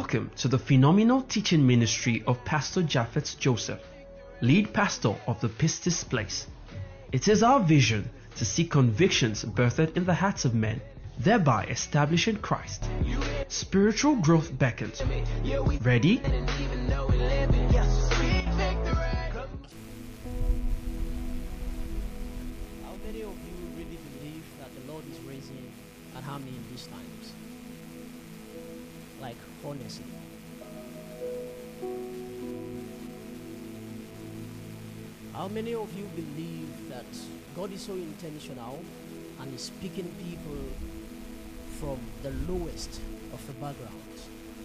Welcome to the phenomenal teaching ministry of Pastor Japheth Joseph, lead pastor of the Pistis Place. It is our vision to see convictions birthed in the hearts of men, thereby establishing Christ. Spiritual growth beckons. Ready? How many of you really believe that the Lord is raising an army in these times? Like, honestly. How many of you believe that God is so intentional and is picking people from the lowest of the backgrounds?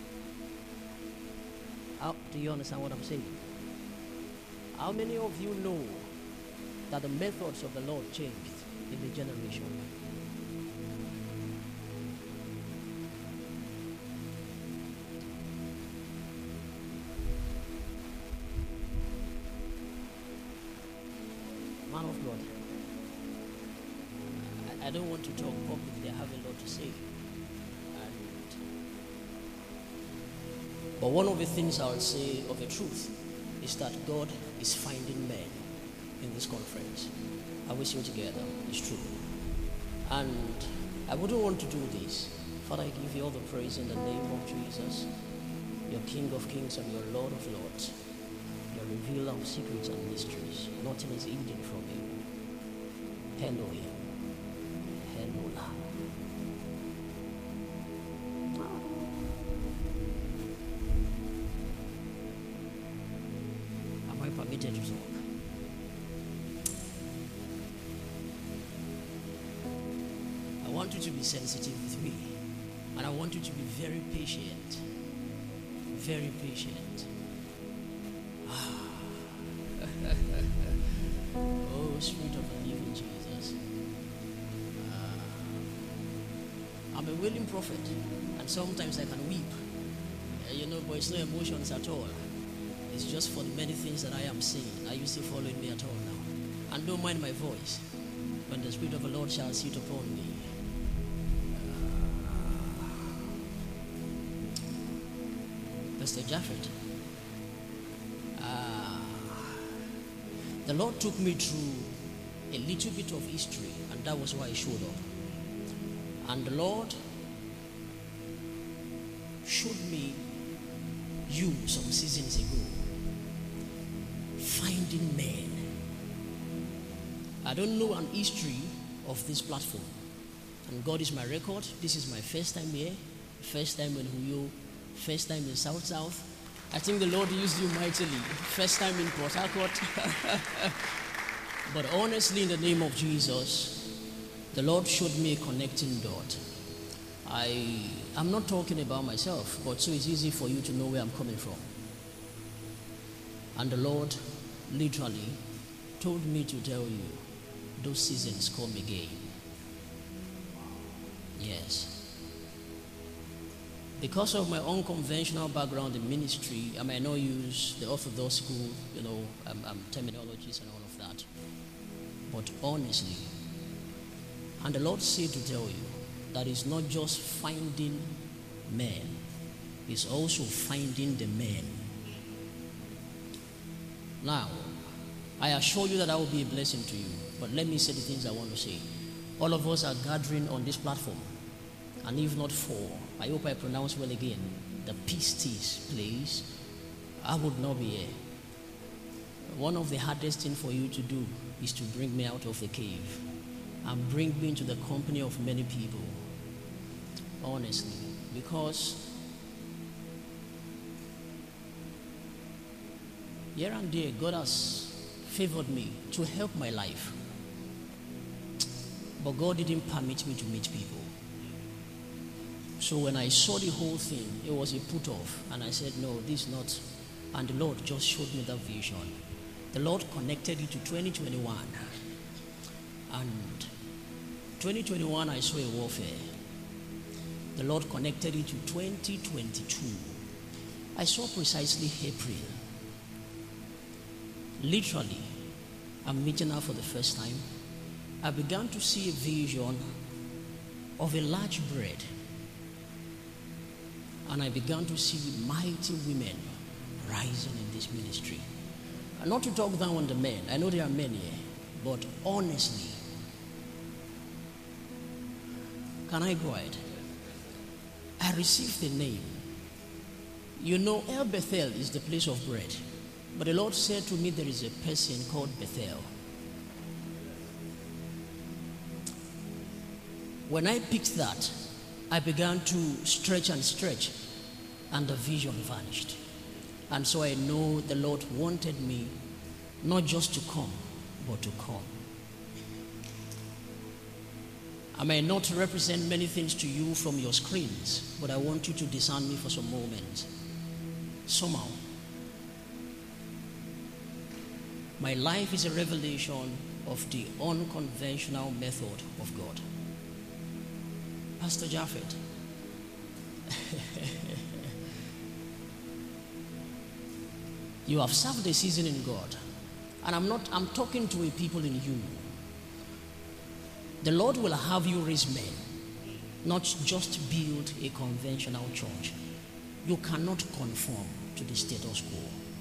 Do you understand what I'm saying? How many of you know that the methods of the Lord changed in the generation? Man of God, I don't want to talk publicly. I have a lot to say. But one of the things I would say of the truth is that God is finding men in this conference. Are we still together? It's true. And I wouldn't want to do this. Father, I give you all the praise in the name of Jesus, your King of Kings and your Lord of Lords, your revealer of secrets and mysteries. Nothing is hidden from you. Handle him. Handle her. Am I permitted to talk? I want you to be sensitive with me, and I want you to be very patient. Very patient. Oh, Spirit of the living Jesus. I'm a willing prophet, and sometimes I can weep. But it's no emotions at all. It's just for the many things that I am saying. Are you still following me at all now? And don't mind my voice. When the Spirit of the Lord shall sit upon me. Pastor Japheth. The Lord took me through a little bit of history, and that was why I showed up. And the Lord showed me you some seasons ago, finding men. I don't know an history of this platform, and God is my record. This is my first time here, first time in Huyo, first time in South. I think the Lord used you mightily. First time in Port Harcourt. But honestly, in the name of Jesus, the Lord showed me a connecting dot. I'm not talking about myself, but so it's easy for you to know where I'm coming from. And the Lord literally told me to tell you, those seasons come again. Yes. Because of my unconventional background in ministry, I might not use the orthodox school, terminologies and all of that. But honestly, and the Lord said to tell you that it's not just finding men, it's also finding the men. Now, I assure you that I will be a blessing to you, but let me say the things I want to say. All of us are gathering on this platform, and if not for, I hope I pronounce well again, the Pistis Place, I would not be here. One of the hardest things for you to do is to bring me out of the cave and bring me into the company of many people. Honestly, because here and there, God has favored me to help my life. But God didn't permit me to meet people. So when I saw the whole thing, it was a put off. And I said, no, this is not. And the Lord just showed me that vision. The Lord connected it to 2021. And 2021, I saw a warfare. The Lord connected it to 2022. I saw precisely April. Literally, I'm meeting her for the first time. I began to see a vision of a large bread And I began to see mighty women rising in this ministry. And not to talk down on the men. I know there are men here. But honestly, can I go ahead? I received the name. You know, El Bethel is the place of bread. But the Lord said to me, there is a person called Bethel. When I picked that, I began to stretch, and the vision vanished. And so I know the Lord wanted me not just to come, but to come. I may not represent many things to you from your screens, but I want you to discern me for some moments. Somehow, my life is a revelation of the unconventional method of God. Pastor Japhet, you have served a season in God, and I'm talking to a people in you. The Lord will have you raise men, not just build a conventional church. You cannot conform to the status quo.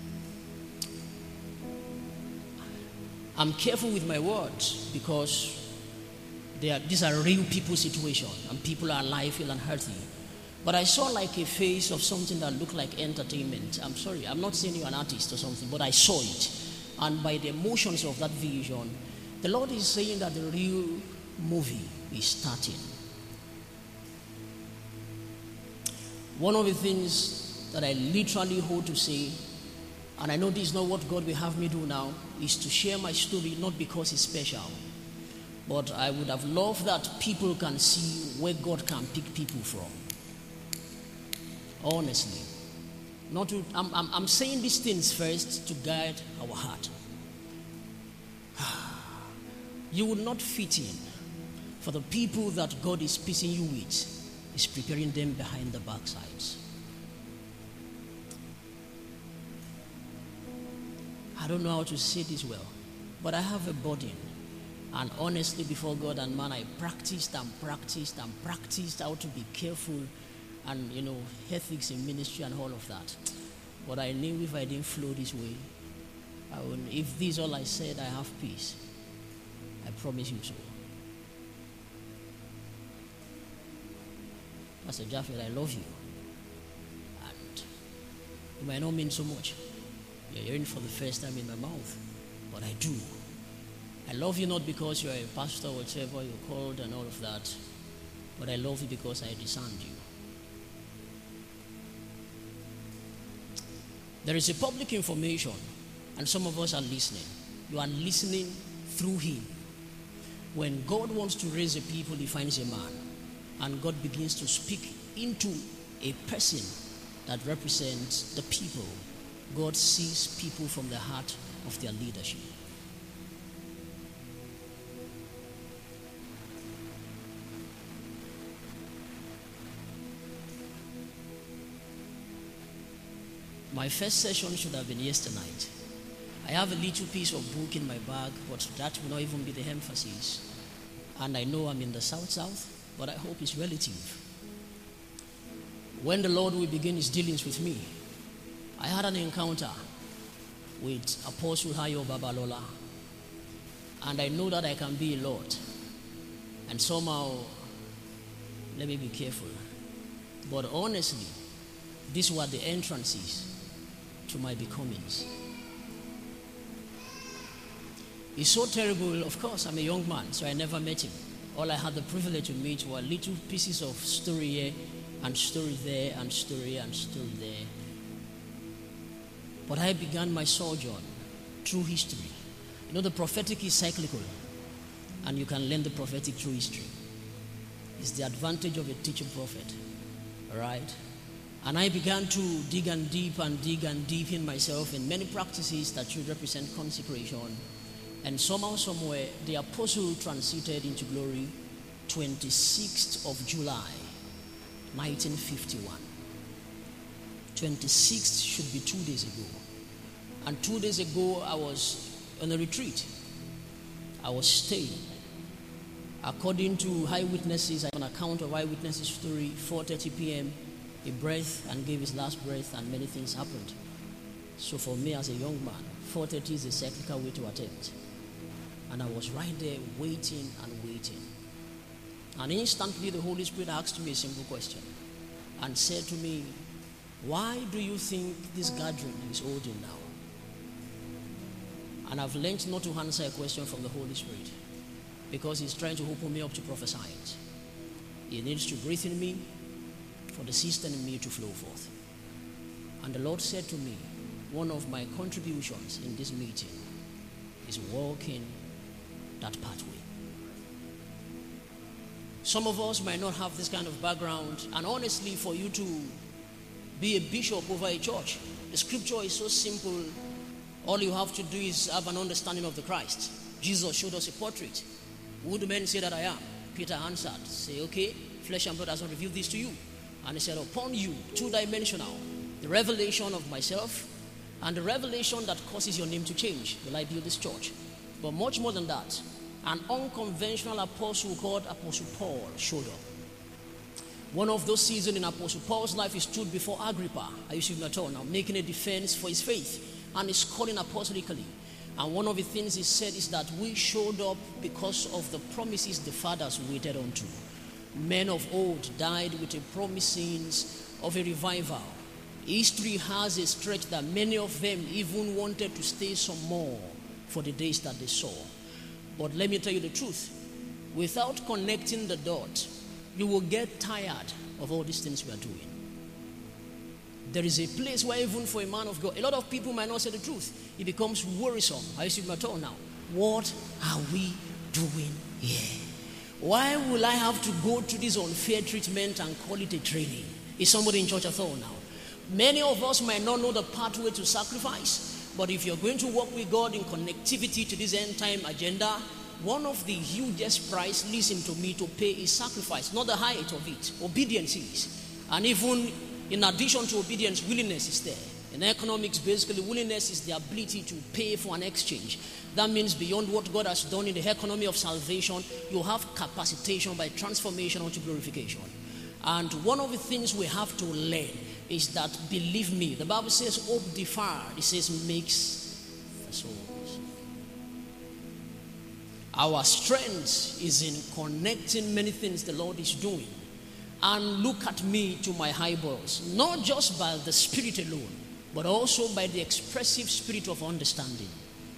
I'm careful with my words because these are real people situations, and people are alive, ill and healthy. But I saw like a face of something that looked like entertainment. I'm sorry, I'm not saying you're an artist or something, but I saw it. And by the emotions of that vision, the Lord is saying that the real movie is starting. One of the things that I literally hold to say, and I know this is not what God will have me do now, is to share my story, not because it's special, but I would have loved that people can see where God can pick people from. Honestly. I'm saying these things first to guide our heart. You will not fit in, for the people that God is piecing you with is preparing them behind the backsides. I don't know how to say this well, but I have a burden. And honestly, before God and man, I practiced how to be careful and, ethics in ministry and all of that. But I knew if I didn't flow this way, if this is all I said, I have peace. I promise you so. Pastor Japhet, I love you. And it might not mean so much. You're hearing for the first time in my mouth, but I do. I love you not because you're a pastor or whatever you're called and all of that, but I love you because I discerned you. There is a public information, and some of us are listening. You are listening through him. When God wants to raise a people, he finds a man, and God begins to speak into a person that represents the people. God sees people from the heart of their leadership. My first session should have been yesterday night. I have a little piece of book in my bag, but that will not even be the emphasis. And I know I'm in the south, but I hope it's relative. When the Lord will begin his dealings with me, I had an encounter with Apostle Hayo Babalola, and I know that I can be a Lord. And somehow, let me be careful. But honestly, these were the entrances to my becomings. It's so terrible. Of course, I'm a young man, so I never met him. All I had the privilege to meet were little pieces of story here and story there and story and story there. But I began my sojourn through history. You know, the prophetic is cyclical, and you can learn the prophetic through history. It's the advantage of a teaching prophet. All right? And I began to dig and deep in myself in many practices that should represent consecration. And somehow, somewhere, the apostle transited into glory 26th of July, 1951. 26th should be 2 days ago. And 2 days ago, I was on a retreat. I was staying. According to eyewitnesses, I have an account of eyewitnesses' story, 4:30 p.m., He breathed and gave his last breath, and many things happened. So for me as a young man, 4:30 is a cyclical way to attempt. And I was right there waiting and waiting. And instantly the Holy Spirit asked me a simple question and said to me, why do you think this gathering is holding now? And I've learned not to answer a question from the Holy Spirit, because he's trying to open me up to prophesy it. He needs to breathe in me for the system in me to flow forth. And the Lord said to me, one of my contributions in this meeting is walking that pathway. Some of us might not have this kind of background, and honestly, for you to be a bishop over a church, the scripture is so simple. All you have to do is have an understanding of the Christ. Jesus showed us a portrait. Who do men say that I am? Peter answered, say, okay, flesh and blood has not revealed this to you. And he said, upon you, two-dimensional, the revelation of myself and the revelation that causes your name to change, will I build this church. But much more than that, an unconventional apostle called Apostle Paul showed up. One of those seasons in Apostle Paul's life, he stood before Agrippa, I used to be now, making a defense for his faith, and he's calling apostolically. And one of the things he said is that we showed up because of the promises the fathers waited unto. Men of old died with the promises of a revival. History has a stretch that many of them even wanted to stay some more for the days that they saw. But let me tell you the truth. Without connecting the dots, you will get tired of all these things we are doing. There is a place where even for a man of God, a lot of people might not say the truth. It becomes worrisome. I see my tone now. What are we doing here? Why will I have to go through this unfair treatment and call it a training? Is somebody in church at all now? Many of us might not know the pathway to sacrifice, but if you're going to walk with God in connectivity to this end time agenda, one of the hugest price, listen to me, to pay is sacrifice, not the height of it. Obedience is. And even in addition to obedience, willingness is there. In economics, basically, willingness is the ability to pay for an exchange. That means beyond what God has done in the economy of salvation, you have capacitation by transformation unto glorification. And one of the things we have to learn is that, believe me, the Bible says hope deferred, it says makes the souls. Our strength is in connecting many things the Lord is doing. And look at me to my eyeballs, not just by the Spirit alone, but also by the expressive spirit of understanding.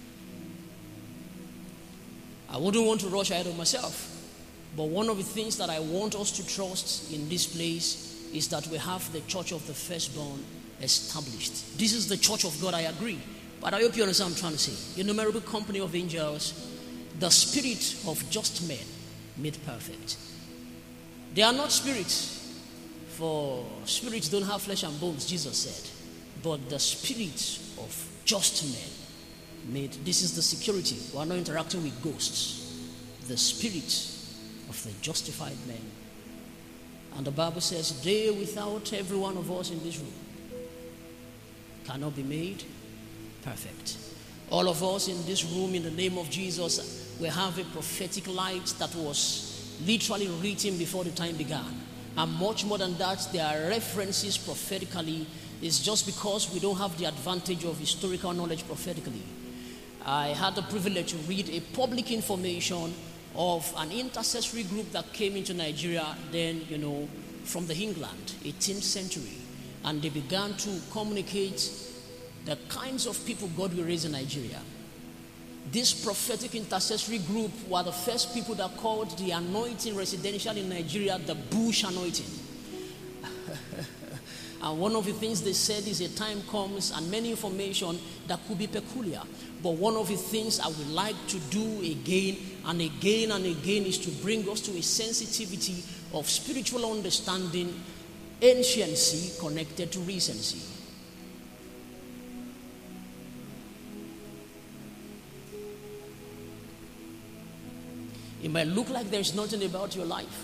I wouldn't want to rush ahead of myself, but one of the things that I want us to trust in this place is that we have the church of the firstborn established. This is the church of God, I agree, but I hope you understand what I'm trying to say. Innumerable company of angels, the spirit of just men made perfect. They are not spirits, for spirits don't have flesh and bones, Jesus said. But the spirit of just men made, this is the security. We are not interacting with ghosts. The spirit of the justified men. And the Bible says, they without every one of us in this room cannot be made perfect. All of us in this room, in the name of Jesus, we have a prophetic light that was literally written before the time began. And much more than that, there are references prophetically. It's just because we don't have the advantage of historical knowledge prophetically. I had the privilege to read a public information of an intercessory group that came into Nigeria then, from the England, 18th century. And they began to communicate the kinds of people God will raise in Nigeria. This prophetic intercessory group were the first people that called the anointing residential in Nigeria the bush anointing. And one of the things they said is a time comes and many information that could be peculiar. But one of the things I would like to do again and again and again is to bring us to a sensitivity of spiritual understanding, anciency connected to recency. It might look like there's nothing about your life.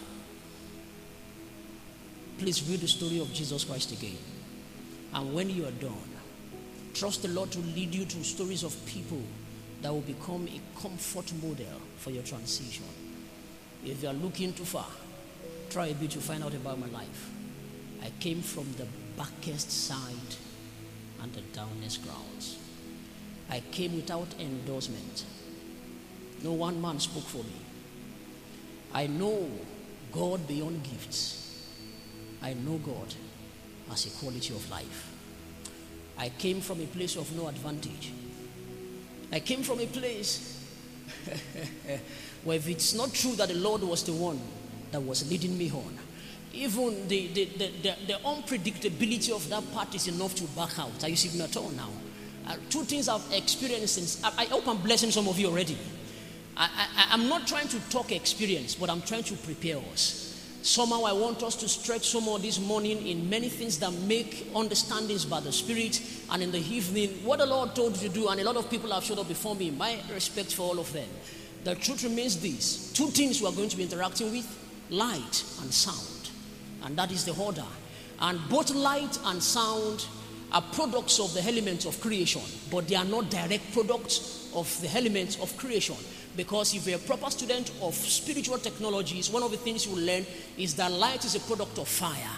Please read the story of Jesus Christ again. And when you are done, trust the Lord to lead you to stories of people that will become a comfort model for your transition. If you are looking too far, try a bit to find out about my life. I came from the backest side and the downest grounds. I came without endorsement. No one man spoke for me. I know God beyond gifts. I know God as a quality of life. I came from a place of no advantage. I came from a place where if it's not true that the Lord was the one that was leading me on, even the unpredictability of that part is enough to back out. Are you seeing me at all now? Two things I've experienced since. I hope I'm blessing some of you already. I'm not trying to talk experience, but I'm trying to prepare us. Somehow I want us to stretch some more this morning in many things that make understandings by the Spirit, and in the evening, what the Lord told you to do, and a lot of people have showed up before me. My respect for all of them. The truth remains this. Two things we are going to be interacting with: light and sound. And that is the order. And both light and sound are products of the elements of creation, but they are not direct products of the elements of creation. Because if you're a proper student of spiritual technologies, one of the things you will learn is that light is a product of fire,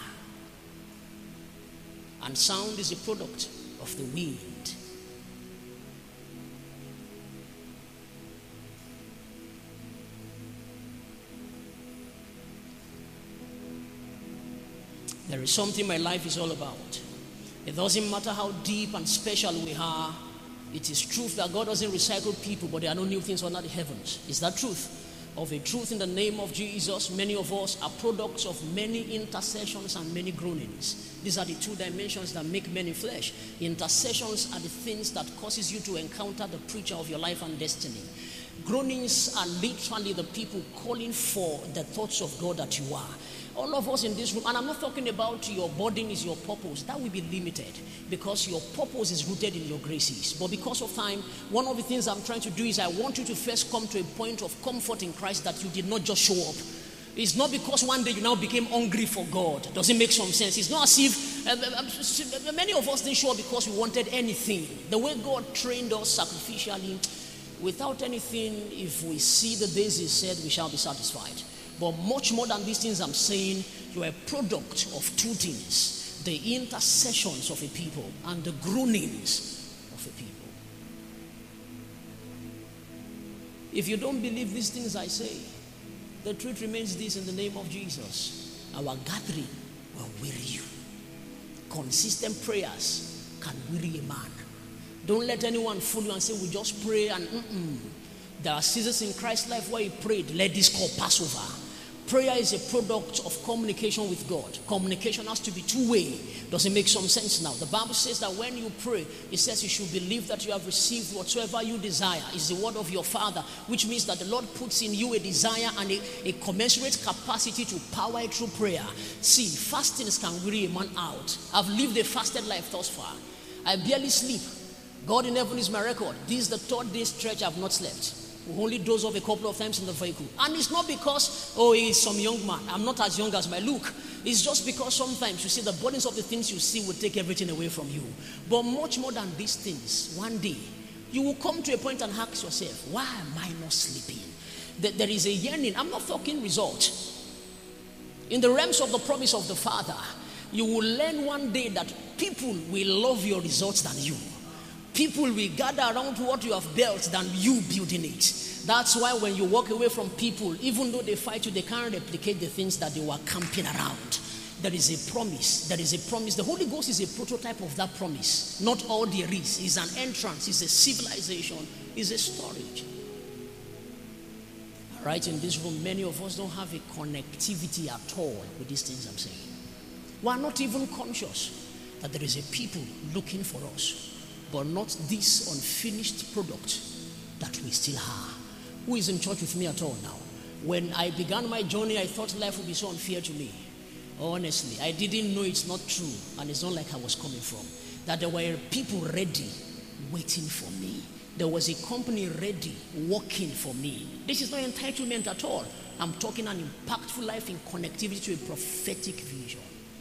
and sound is a product of the wind. There is something my life is all about. It doesn't matter how deep and special we are. It is truth that God doesn't recycle people, but there are no new things under the heavens. Is that truth? Of a truth in the name of Jesus, many of us are products of many intercessions and many groanings. These are the two dimensions that make men in flesh. Intercessions are the things that causes you to encounter the preacher of your life and destiny. Groanings are literally the people calling for the thoughts of God that you are. All of us in this room, and I'm not talking about your burden is your purpose. That will be limited because your purpose is rooted in your graces. But because of time, one of the things I'm trying to do is I want you to first come to a point of comfort in Christ that you did not just show up. It's not because one day you now became hungry for God. Does it make some sense? It's not as if many of us didn't show up because we wanted anything. The way God trained us sacrificially, without anything, if we see the days He said, we shall be satisfied. But much more than these things I'm saying, you are a product of two things: the intercessions of a people and the groanings of a people. If you don't believe these things I say, the truth remains this: in the name of Jesus, our gathering will weary you. Consistent prayers can weary a man. Don't let anyone fool you and say we just pray and There are seasons in Christ's life where He prayed, let this call pass over. Prayer is a product of communication with God. Communication has to be two-way. Does it make some sense now? The Bible says that when you pray, it says you should believe that you have received whatsoever you desire. It's the word of your Father, which means that the Lord puts in you a desire and a commensurate capacity to power it through prayer. See, fastings can weary a man out. I've lived a fasted life thus far. I barely sleep. God in heaven is my record. This is the third day stretch I've not slept. We only doze off a couple of times in the vehicle. And it's not because, he's some young man. I'm not as young as my look. It's just because sometimes you see the burdens of the things you see will take everything away from you. But much more than these things, one day, you will come to a point and ask yourself, why am I not sleeping? There is a yearning. I'm not talking result. In the realms of the promise of the Father, you will learn one day that people will love your results than you. People will gather around what you have built than you building it. That's why when you walk away from people, even though they fight you, they can't replicate the things that they were camping around. There is a promise. There is a promise. The Holy Ghost is a prototype of that promise. Not all there is. It's an entrance. It's a civilization. It's a storage. Right in this room, many of us don't have a connectivity at all with these things I'm saying. We are not even conscious that there is a people looking for us, but not this unfinished product that we still have. Who is in church with me at all now? When I began my journey, I thought life would be so unfair to me. Honestly, I didn't know it's not true, and it's not like I was coming from. That there were people ready, waiting for me. There was a company ready, working for me. This is not entitlement at all. I'm talking an impactful life in connectivity to a prophetic vision.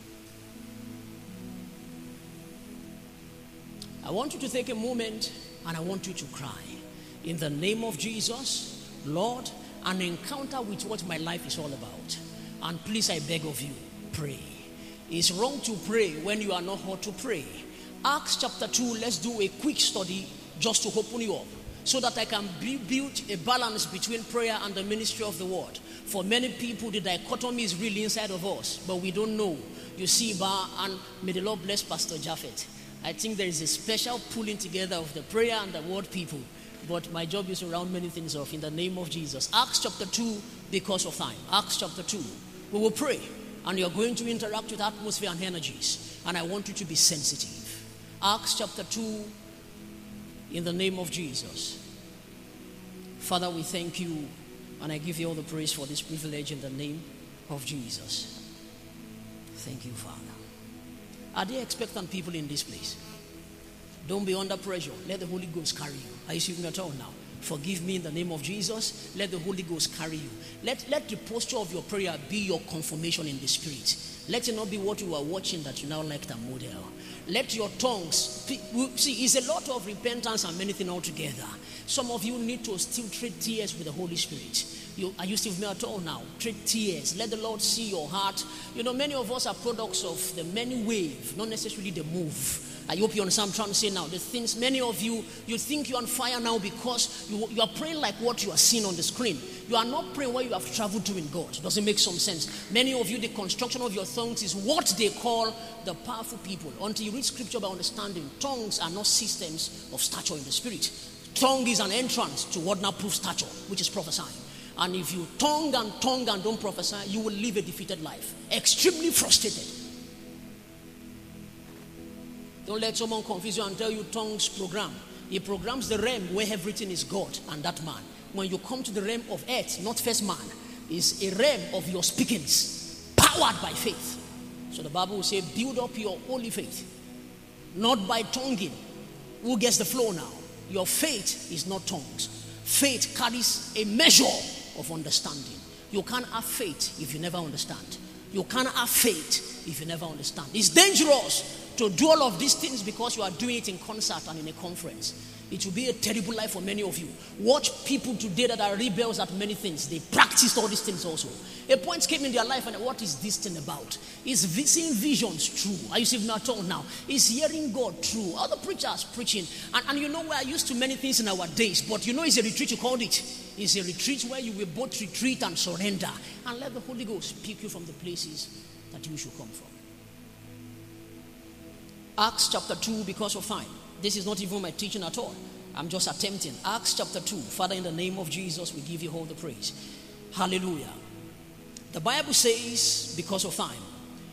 I want you to take a moment and I want you to cry. In the name of Jesus, Lord, an encounter with what my life is all about. And please, I beg of you, pray. It's wrong to pray when you are not how to pray. Acts chapter 2, let's do a quick study just to open you up, so that I can build a balance between prayer and the ministry of the word. For many people, the dichotomy is really inside of us, but we don't know. You see, and may the Lord bless Pastor Japhet. I think there is a special pulling together of the prayer and the word people, but my job is to round many things off in the name of Jesus. Acts chapter 2, because of time. Acts chapter 2. We will pray, and you're going to interact with atmosphere and energies, and I want you to be sensitive. Acts chapter 2, in the name of Jesus. Father, we thank you, and I give you all the praise for this privilege in the name of Jesus. Thank you, Father. Are there expectant people in this place? Don't be under pressure. Let the Holy Ghost carry you. Are you seeing me at all now? Forgive me in the name of Jesus. Let the Holy Ghost carry you. Let the posture of your prayer be your confirmation in the Spirit. Let it not be what you are watching that you now like the model. Let your tongues speak. See, it's a lot of repentance and many things altogether. Some of you need to still trade tears with the Holy Spirit. Are you still with me at all now? Trade tears. Let the Lord see your heart. Many of us are products of the many wave, not necessarily the move. I hope you understand what I'm trying to say now. The things, many of you think you're on fire now because you are praying like what you are seeing on the screen. You are not praying where you have traveled to in God. Does it make some sense? Many of you, the construction of your tongues is what they call the powerful people. Until you read scripture by understanding, tongues are not systems of stature in the Spirit. Tongue is an entrance to what now proves stature, which is prophesying. And if you tongue and don't prophesy, you will live a defeated life. Extremely frustrated. Don't let someone confuse you and tell you tongues program. He programs the realm where everything is God and that man. When you come to the realm of earth, not first man, is a realm of your speakings, powered by faith. So the Bible will say, build up your holy faith, not by tonguing. Who gets the flow now? Your faith is not tongues. Faith carries a measure of understanding. You can't have faith if you never understand. You can't have faith if you never understand. It's dangerous to do all of these things because you are doing it in concert and in a conference. It will be a terrible life for many of you. Watch people today that are rebels at many things. They practiced all these things also. A point came in their life and what is this thing about? Is seeing visions true? Are you seeing me at all now? Is hearing God true? Other preachers preaching. And we're used to many things in our days, but it's a retreat, you called it. It's a retreat where you will both retreat and surrender and let the Holy Ghost pick you from the places that you should come from. Acts chapter 2, because of time. This is not even my teaching at all. I'm just attempting. Acts chapter 2. Father, in the name of Jesus, we give you all the praise. Hallelujah. The Bible says, because of time,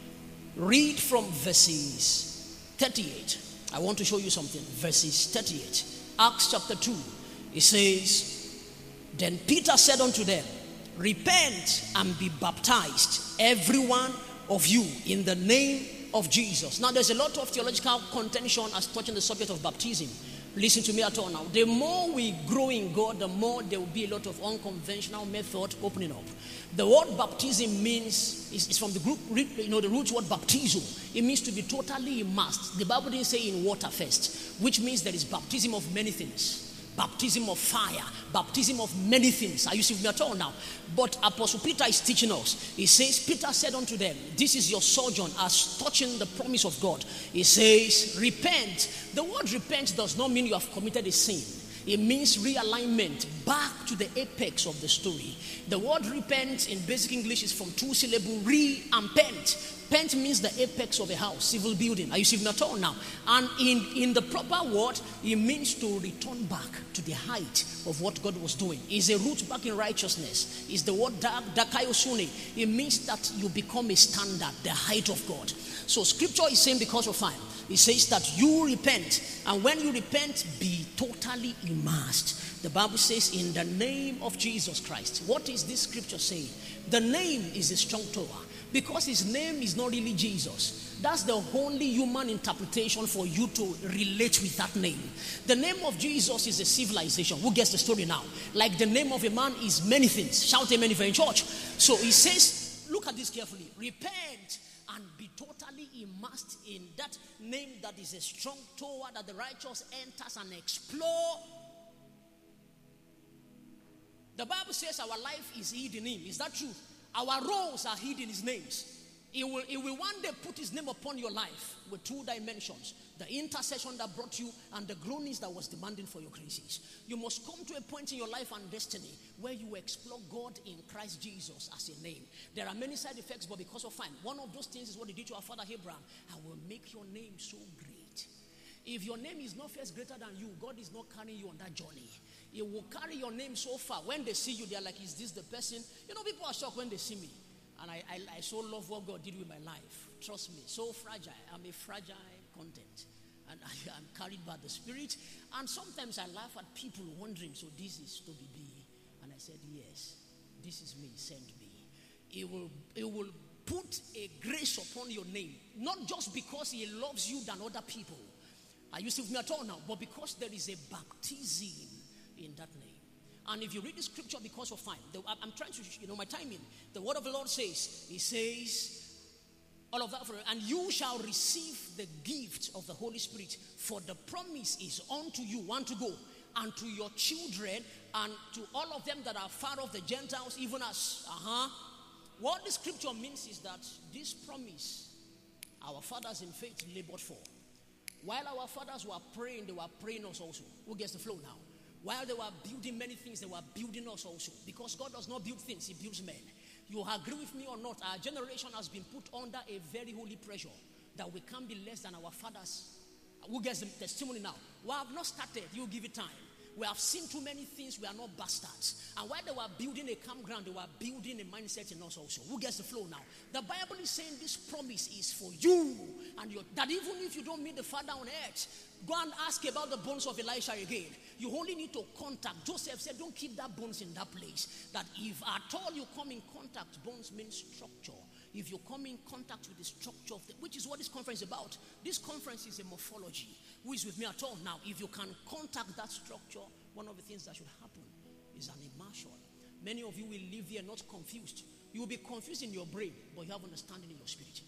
read from verses 38. I want to show you something. Verses 38. Acts chapter 2. It says, then Peter said unto them, repent and be baptized, every one of you, in the name of Jesus. Now, there's a lot of theological contention as touching the subject of baptism. Listen to me at all now. The more we grow in God, the more there will be a lot of unconventional method opening up. The word baptism means, is from the group, the root word baptizo. It means to be totally immersed. The Bible didn't say in water first, which means there is baptism of many things. Baptism of fire, baptism of many things. Are you seeing me at all now? But Apostle Peter is teaching us. He says, Peter said unto them, this is your sojourn as touching the promise of God. He says, repent. The word repent does not mean you have committed a sin. It means realignment back to the apex of the story. The word repent in basic English is from two syllables, re and pent. Pent means the apex of a house, civil building. Are you seeing at all now? And in the proper word, it means to return back to the height of what God was doing. It's a root back in righteousness. It's the word dakaiosune. It means that you become a standard, the height of God. So scripture is saying because of time. It says that you repent, and when you repent, be totally immersed. The Bible says in the name of Jesus Christ. What is this scripture saying? The name is a strong tower because his name is not really Jesus. That's the only human interpretation for you to relate with that name. The name of Jesus is a civilization. Who gets the story now? Like the name of a man is many things. Shout amen if you're in church. So he says, look at this carefully. Repent and be totally immersed in that name that is a strong tower that the righteous enters and explore. The Bible says our life is hid in him. Is that true? Our roles are hid in his names. He will one day put his name upon your life with two dimensions. The intercession that brought you and the groanings that was demanding for your graces. You must come to a point in your life and destiny where you explore God in Christ Jesus as a name. There are many side effects, but because of time, one of those things is what he did to our father Abraham. I will make your name so great. If your name is not first greater than you, God is not carrying you on that journey. He will carry your name so far. When they see you, they're like, is this the person? You know, people are shocked when they see me. And I so love what God did with my life. Trust me, so fragile. I'm a fragile content. And I'm carried by the Spirit. And sometimes I laugh at people wondering, so this is Toby B. And I said, yes, this is me, send me. It will put a grace upon your name. Not just because he loves you than other people. Are you still with me at all now? But because there is a baptism in that name. And if you read the scripture because of time, I'm trying to, my timing. The word of the Lord says, he says, all of that, and you shall receive the gift of the Holy Spirit, for the promise is unto you, one to go, and to your children, and to all of them that are far off, the Gentiles, even us. What the scripture means is that this promise, our fathers in faith labored for. While our fathers were praying, they were praying us also. Who gets the flow now? While they were building many things, they were building us also. Because God does not build things, he builds men. You agree with me or not, our generation has been put under a very holy pressure that we can't be less than our fathers. Who gets the testimony now? We have not started, you give it time. We have seen too many things, we are not bastards. And while they were building a campground, they were building a mindset in us also. Who gets the flow now? The Bible is saying this promise is for you. And that even if you don't meet the Father on earth, go and ask about the bones of Elisha again. You only need to contact. Joseph said, don't keep that bones in that place. That if at all you come in contact, bones means structure. If you come in contact with the structure of which is what this conference is about. This conference is a morphology. Who is with me at all now? If you can contact that structure, one of the things that should happen is an immersion. Many of you will live here not confused. You will be confused in your brain, but you have understanding in your spirit.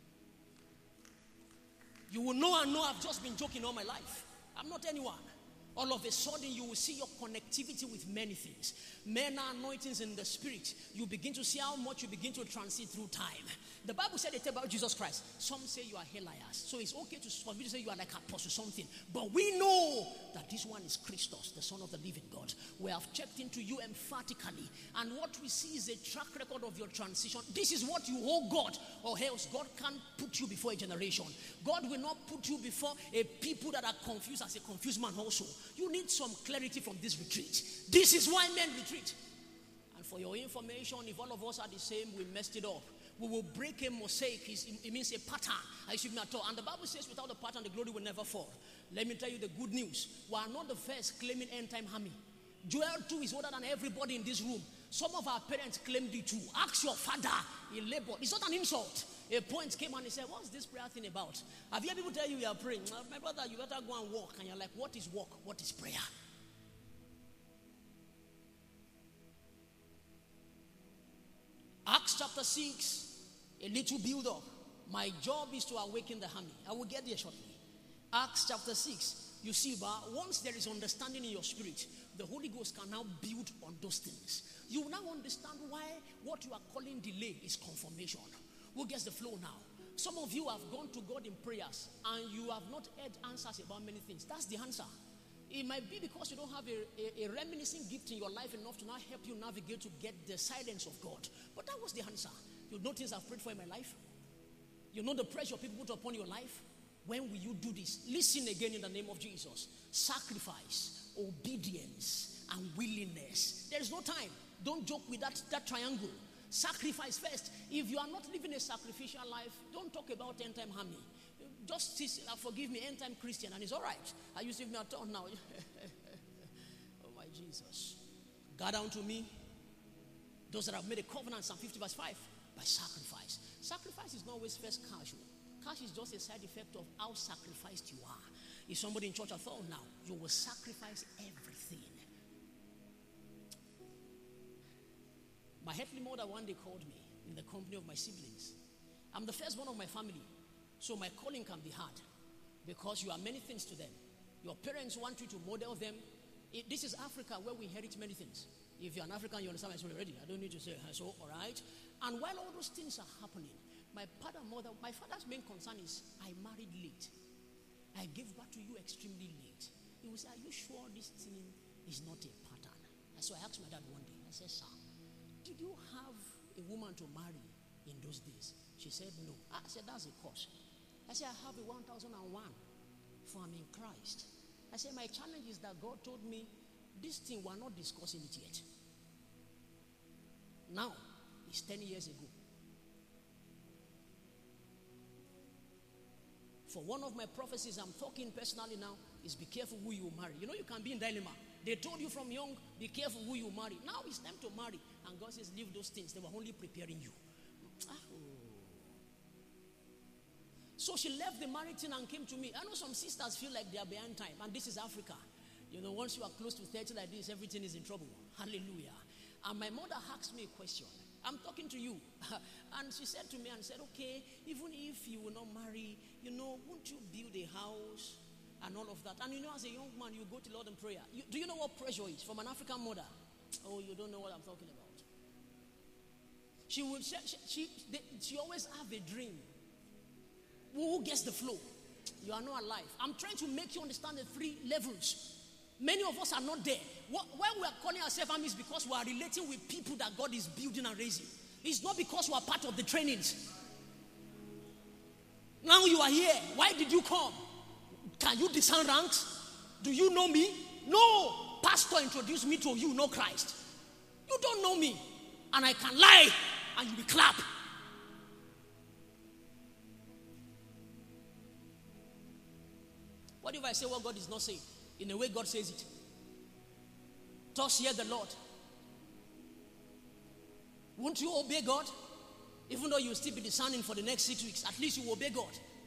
You will know and know I've just been joking all my life. I'm not anyone. All of a sudden, you will see your connectivity with many things. Men are anointings in the spirit. You begin to see how much you begin to transit through time. The Bible said it about Jesus Christ. Some say you are Elias. So it's okay for me to say you are like apostle something. But we know that this one is Christos, the Son of the living God. We have checked into you emphatically. And what we see is a track record of your transition. This is what you owe God, or else God can't put you before a generation. God will not put you before a people that are confused as a confused man also. You need some clarity from this retreat. This is why men retreat. And for your information, if all of us are the same, we messed it up. We will break a mosaic. It means a pattern. And the Bible says without the pattern, the glory will never fall. Let me tell you the good news. We are not the first claiming end-time army. Joel 2 is older than everybody in this room. Some of our parents claimed it too. Ask your father. He labored. It's not an insult. A point came and he said, what's this prayer thing about? Have you had people tell you are praying? My brother, you better go and walk. And you're like, what is walk? What is prayer? Acts chapter 6, a little build up. My job is to awaken the army. I will get there shortly. Acts chapter 6. You see, but once there is understanding in your spirit, the Holy Ghost can now build on those things. You will now understand why what you are calling delay is confirmation. Who gets the flow now? Some of you have gone to God in prayers and you have not heard answers about many things. That's the answer. It might be because you don't have a reminiscing gift in your life enough to now help you navigate to get the silence of God. But that was the answer. You know things I've prayed for in my life? You know the pressure people put upon your life? When will you do this? Listen again in the name of Jesus. Sacrifice, obedience, and willingness. There is no time. Don't joke with that triangle. Sacrifice first. If you are not living a sacrificial life, don't talk about end-time army. Just forgive me, end-time Christian, and it's all right. I used to give me a turn now. Oh my Jesus. God unto me, those that have made a covenant, Psalm 50 verse 5, by sacrifice. Sacrifice is not always first casual. Cash is just a side effect of how sacrificed you are. If somebody in church I thought now, you will sacrifice everything. My heavenly mother one day called me in the company of my siblings. I'm the first one of my family, so my calling can be hard because you are many things to them. Your parents want you to model them. This is Africa where we inherit many things. If you're an African, you understand my story already. I don't need to say so, all right? And while all those things are happening, My father's main concern is, I married late. I gave birth to you extremely late. He would say, are you sure this thing is not a pattern? And so I asked my dad one day, I said, sir, did you have a woman to marry in those days? She said, no. I said, that's a curse. I said, I have a 1001, for I'm in Christ. I said, my challenge is that God told me, this thing, we're not discussing it yet. Now, it's 10 years ago. For one of my prophecies, I'm talking personally now, is be careful who you marry. You know, you can be in dilemma. They told you from young, be careful who you marry. Now it's time to marry. And God says, leave those things. They were only preparing you. So she left the married thing and came to me. I know some sisters feel like they are behind time. And this is Africa. You know, once you are close to 30 like this, everything is in trouble. Hallelujah. And my mother asked me a question. I'm talking to you. And she said to me and said, okay, even if you will not marry, you know, won't you build a house and all of that? And you know, as a young man, you go to Lord in prayer. Do you know what pressure is from an African mother? Oh, you don't know what I'm talking about. She always have a dream. Who gets the flow? You are not alive. I'm trying to make you understand the 3 levels. Many of us are not there. Why we are calling ourselves armies, because we are relating with people that God is building and raising. It's not because we are part of the trainings. Now you are here. Why did you come? Can you discern ranks? Do you know me? No. Pastor introduced me to you, no Christ. You don't know me. And I can lie and you will clap. What if I say what God is not saying? In a way God says it. Thus hear the Lord. Won't you obey God? Even though you will still be discerning for the next 6 weeks, at least you will obey God.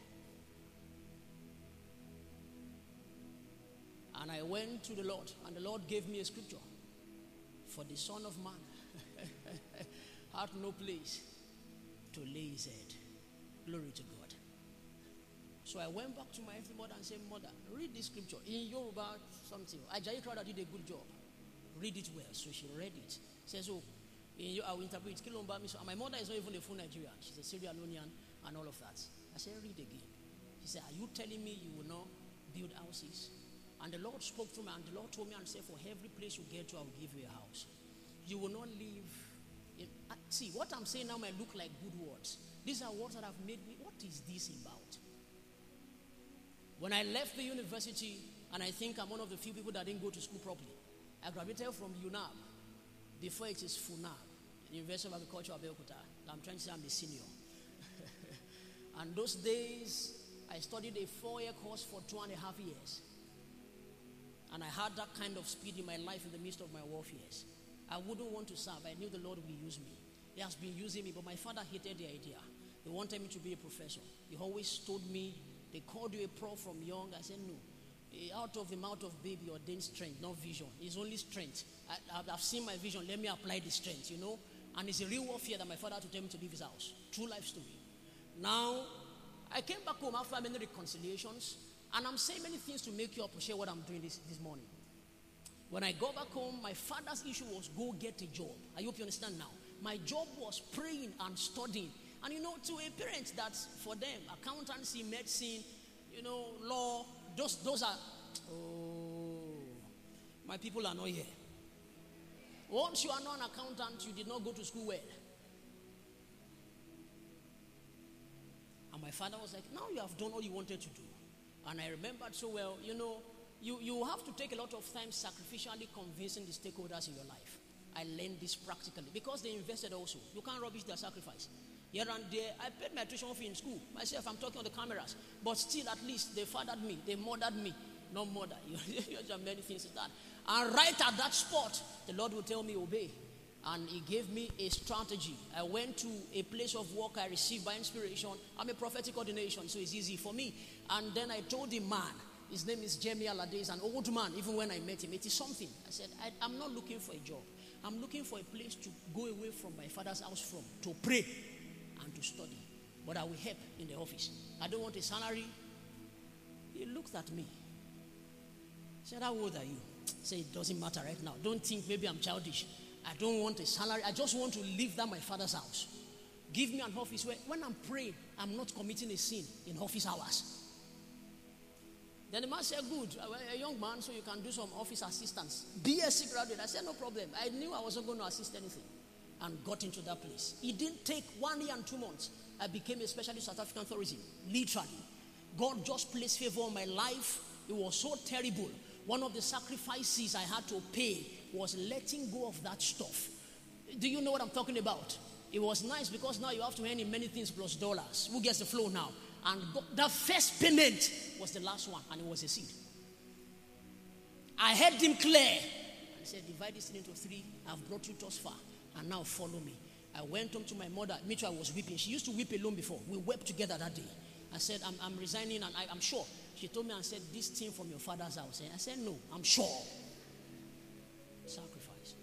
And I went to the Lord, and the Lord gave me a scripture. For the Son of Man had no place to lay his head. Glory to God. So I went back to my earthly mother and said, Mother, read this scripture in Yoruba something. Ajayi Crowder did a good job. Read it well. So she read it. Says, oh, I will interpret. And my mother is not even a full Nigerian. She's a Sierra Leonean and all of that. I said, read again. She said, are you telling me you will not build houses? And the Lord spoke to me, and the Lord told me and said, for every place you get to, I will give you a house. You will not live in. See, what I'm saying now might look like good words. These are words that have made me, what is this about? When I left the university, and I think I'm one of the few people that didn't go to school properly, I graduated from UNAB. Before it is FUNAB, University of Agriculture, Abeokuta. I'm trying to say I'm a senior. And those days, I studied a 4-year course for 2.5 years. And I had that kind of speed in my life in the midst of my warfares. I wouldn't want to serve. I knew the Lord will use me. He has been using me, but my father hated the idea. He wanted me to be a professor. He always told me, they called you a prof from young. I said, no. Out of the mouth of baby ordained strength, not vision. It's only strength. I've seen my vision. Let me apply the strength, you know. And it's a real warfare that my father had to tell me to leave his house. True life story. Now, I came back home after many reconciliations, and I'm saying many things to make you appreciate what I'm doing this morning. When I got back home, my father's issue was go get a job. I hope you understand now. My job was praying and studying. And you know, to a parent that for them, accountancy, medicine, you know, law, those are, my people are not here. Once you are not an accountant, you did not go to school well. And my father was like, now you have done all you wanted to do. And I remembered so well, you know, you have to take a lot of time sacrificially convincing the stakeholders in your life. I learned this practically because they invested also. You can't rubbish their sacrifice. Here and there, I paid my tuition fee in school. Myself, I'm talking on the cameras. But still, at least, they fathered me. They mothered me. Not mother. You have many things like that. And right at that spot, the Lord will tell me, obey. And he gave me a strategy. I went to a place of work I received by inspiration. I'm a prophetic ordination, so it's easy for me. And then I told the man, his name is Jamie Alade, he's an old man, even when I met him. It is something. I said, I'm not looking for a job. I'm looking for a place to go away from my father's house from, to pray and to study. But I will help in the office. I don't want a salary. He looked at me. He said, how old are you? I said, it doesn't matter right now. Don't think maybe I'm childish. I don't want a salary. I just want to live that my father's house. Give me an office where when I'm praying, I'm not committing a sin in office hours. Then the man said, good, a young man, so you can do some office assistance. BSc graduate. I said, no problem. I knew I wasn't going to assist anything. And got into that place. It didn't take 1 year and 2 months. I became a specialist South African tourism. Literally. God just placed favor on my life. It was so terrible. One of the sacrifices I had to pay was letting go of that stuff. Do you know what I'm talking about? It was nice because now you have to earn in many things plus dollars. Who gets the flow now? And the first payment was the last one, and it was a seed. I heard him clear. I said, divide this into 3. I've brought you thus far, and now follow me. I went home to my mother. Mitchell, I was weeping. She used to weep alone before. We wept together that day. I said, I'm resigning, and I'm sure. She told me and said, this thing from your father's house. I said, no, I'm sure. Sacrifice.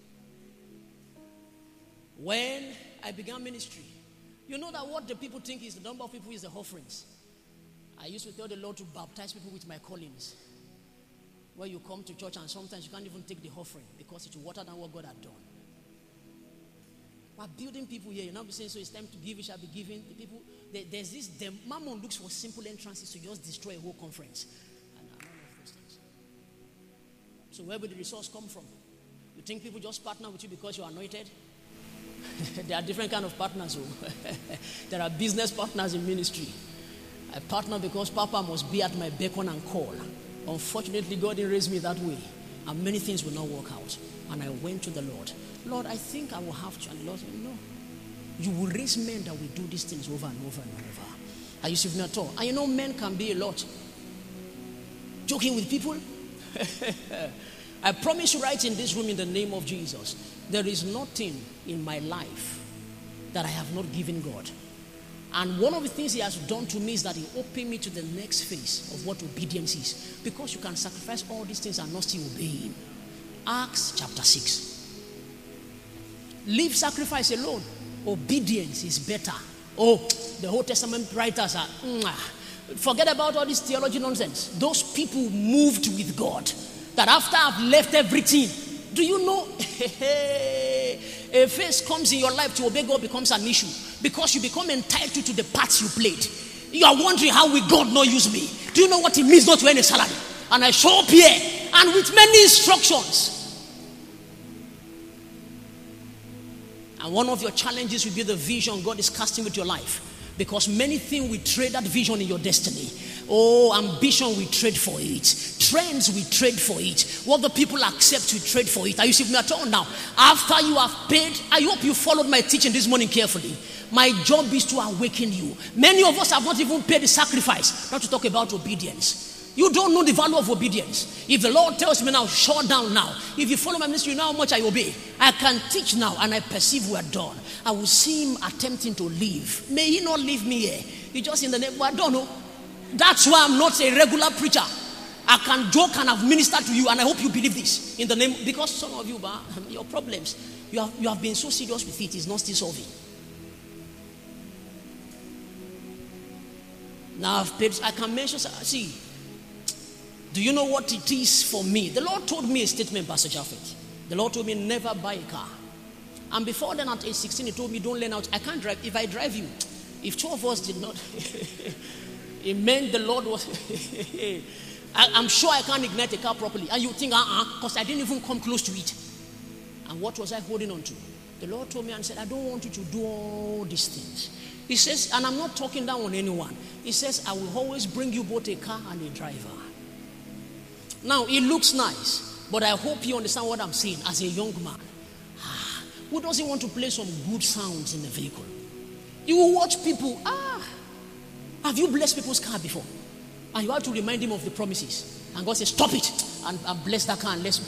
When I began ministry, you know that what the people think is the number of people is the offerings. I used to tell the Lord to baptize people with my callings. Where you come to church and sometimes you can't even take the offering because it's water than what God had done. We're building people here. You're not saying, so it's time to give, it shall be given. The people, there's this, the mammon looks for simple entrances to just destroy a whole conference. And none of those things. So where will the resource come from? You think people just partner with you because you're anointed? There are different kind of partners. There are business partners in ministry. I partner because Papa must be at my beckon and call. Unfortunately, God didn't raise me that way. And many things will not work out. And I went to the Lord. Lord, I think I will have to. And the Lord said, no. You will raise men that will do these things over and over and over. Are you seeing me at all? And you know, men can be a lot. Joking with people. I promise you right in this room in the name of Jesus, there is nothing in my life that I have not given God. And one of the things he has done to me is that he opened me to the next phase of what obedience is. Because you can sacrifice all these things and not still obeying. Acts chapter 6. Leave sacrifice alone. Obedience is better. Oh, the Old Testament writers are... Forget about all this theology nonsense. Those people moved with God. That after I've left everything, do you know a phase comes in your life to obey God becomes an issue because you become entitled to the parts you played. You are wondering how will God not use me? Do you know what it means not to earn a salary? And I show up here and with many instructions. And one of your challenges will be the vision God is casting with your life. Because many things will trade that vision in your destiny. Oh, ambition we trade for it. Trends we trade for it. What the people accept we trade for it. Are you seeing me at all now? After you have paid, I hope you followed my teaching this morning carefully. My job is to awaken you. Many of us have not even paid the sacrifice, not to talk about obedience. You don't know the value of obedience. If the Lord tells me now, shut down now. If you follow my ministry, you know how much I obey. I can teach now and I perceive we are done. I will see him attempting to leave. May he not leave me here. He just in the name, I don't know. That's why I'm not a regular preacher. I can joke and I've ministered to you, and I hope you believe this in the name, because some of you, your problems, you have been so serious with it, it's not still solving. Now I've paid, I can mention, see, do you know what it is for me? The Lord told me a statement, Pastor Japheth. The Lord told me never buy a car. And before then at age 16, he told me don't learn out. I can't drive. If I drive you, if two of us did not, it meant the Lord was, I'm sure I can't ignite a car properly. And you think, because I didn't even come close to it. And what was I holding on to? The Lord told me and said, I don't want you to do all these things. He says, and I'm not talking down on anyone. He says, I will always bring you both a car and a driver. Now, it looks nice, but I hope you understand what I'm saying as a young man. Who doesn't want to play some good sounds in the vehicle? You will watch people, have you blessed people's car before? And you have to remind him of the promises. And God says, stop it, and bless that car and let's...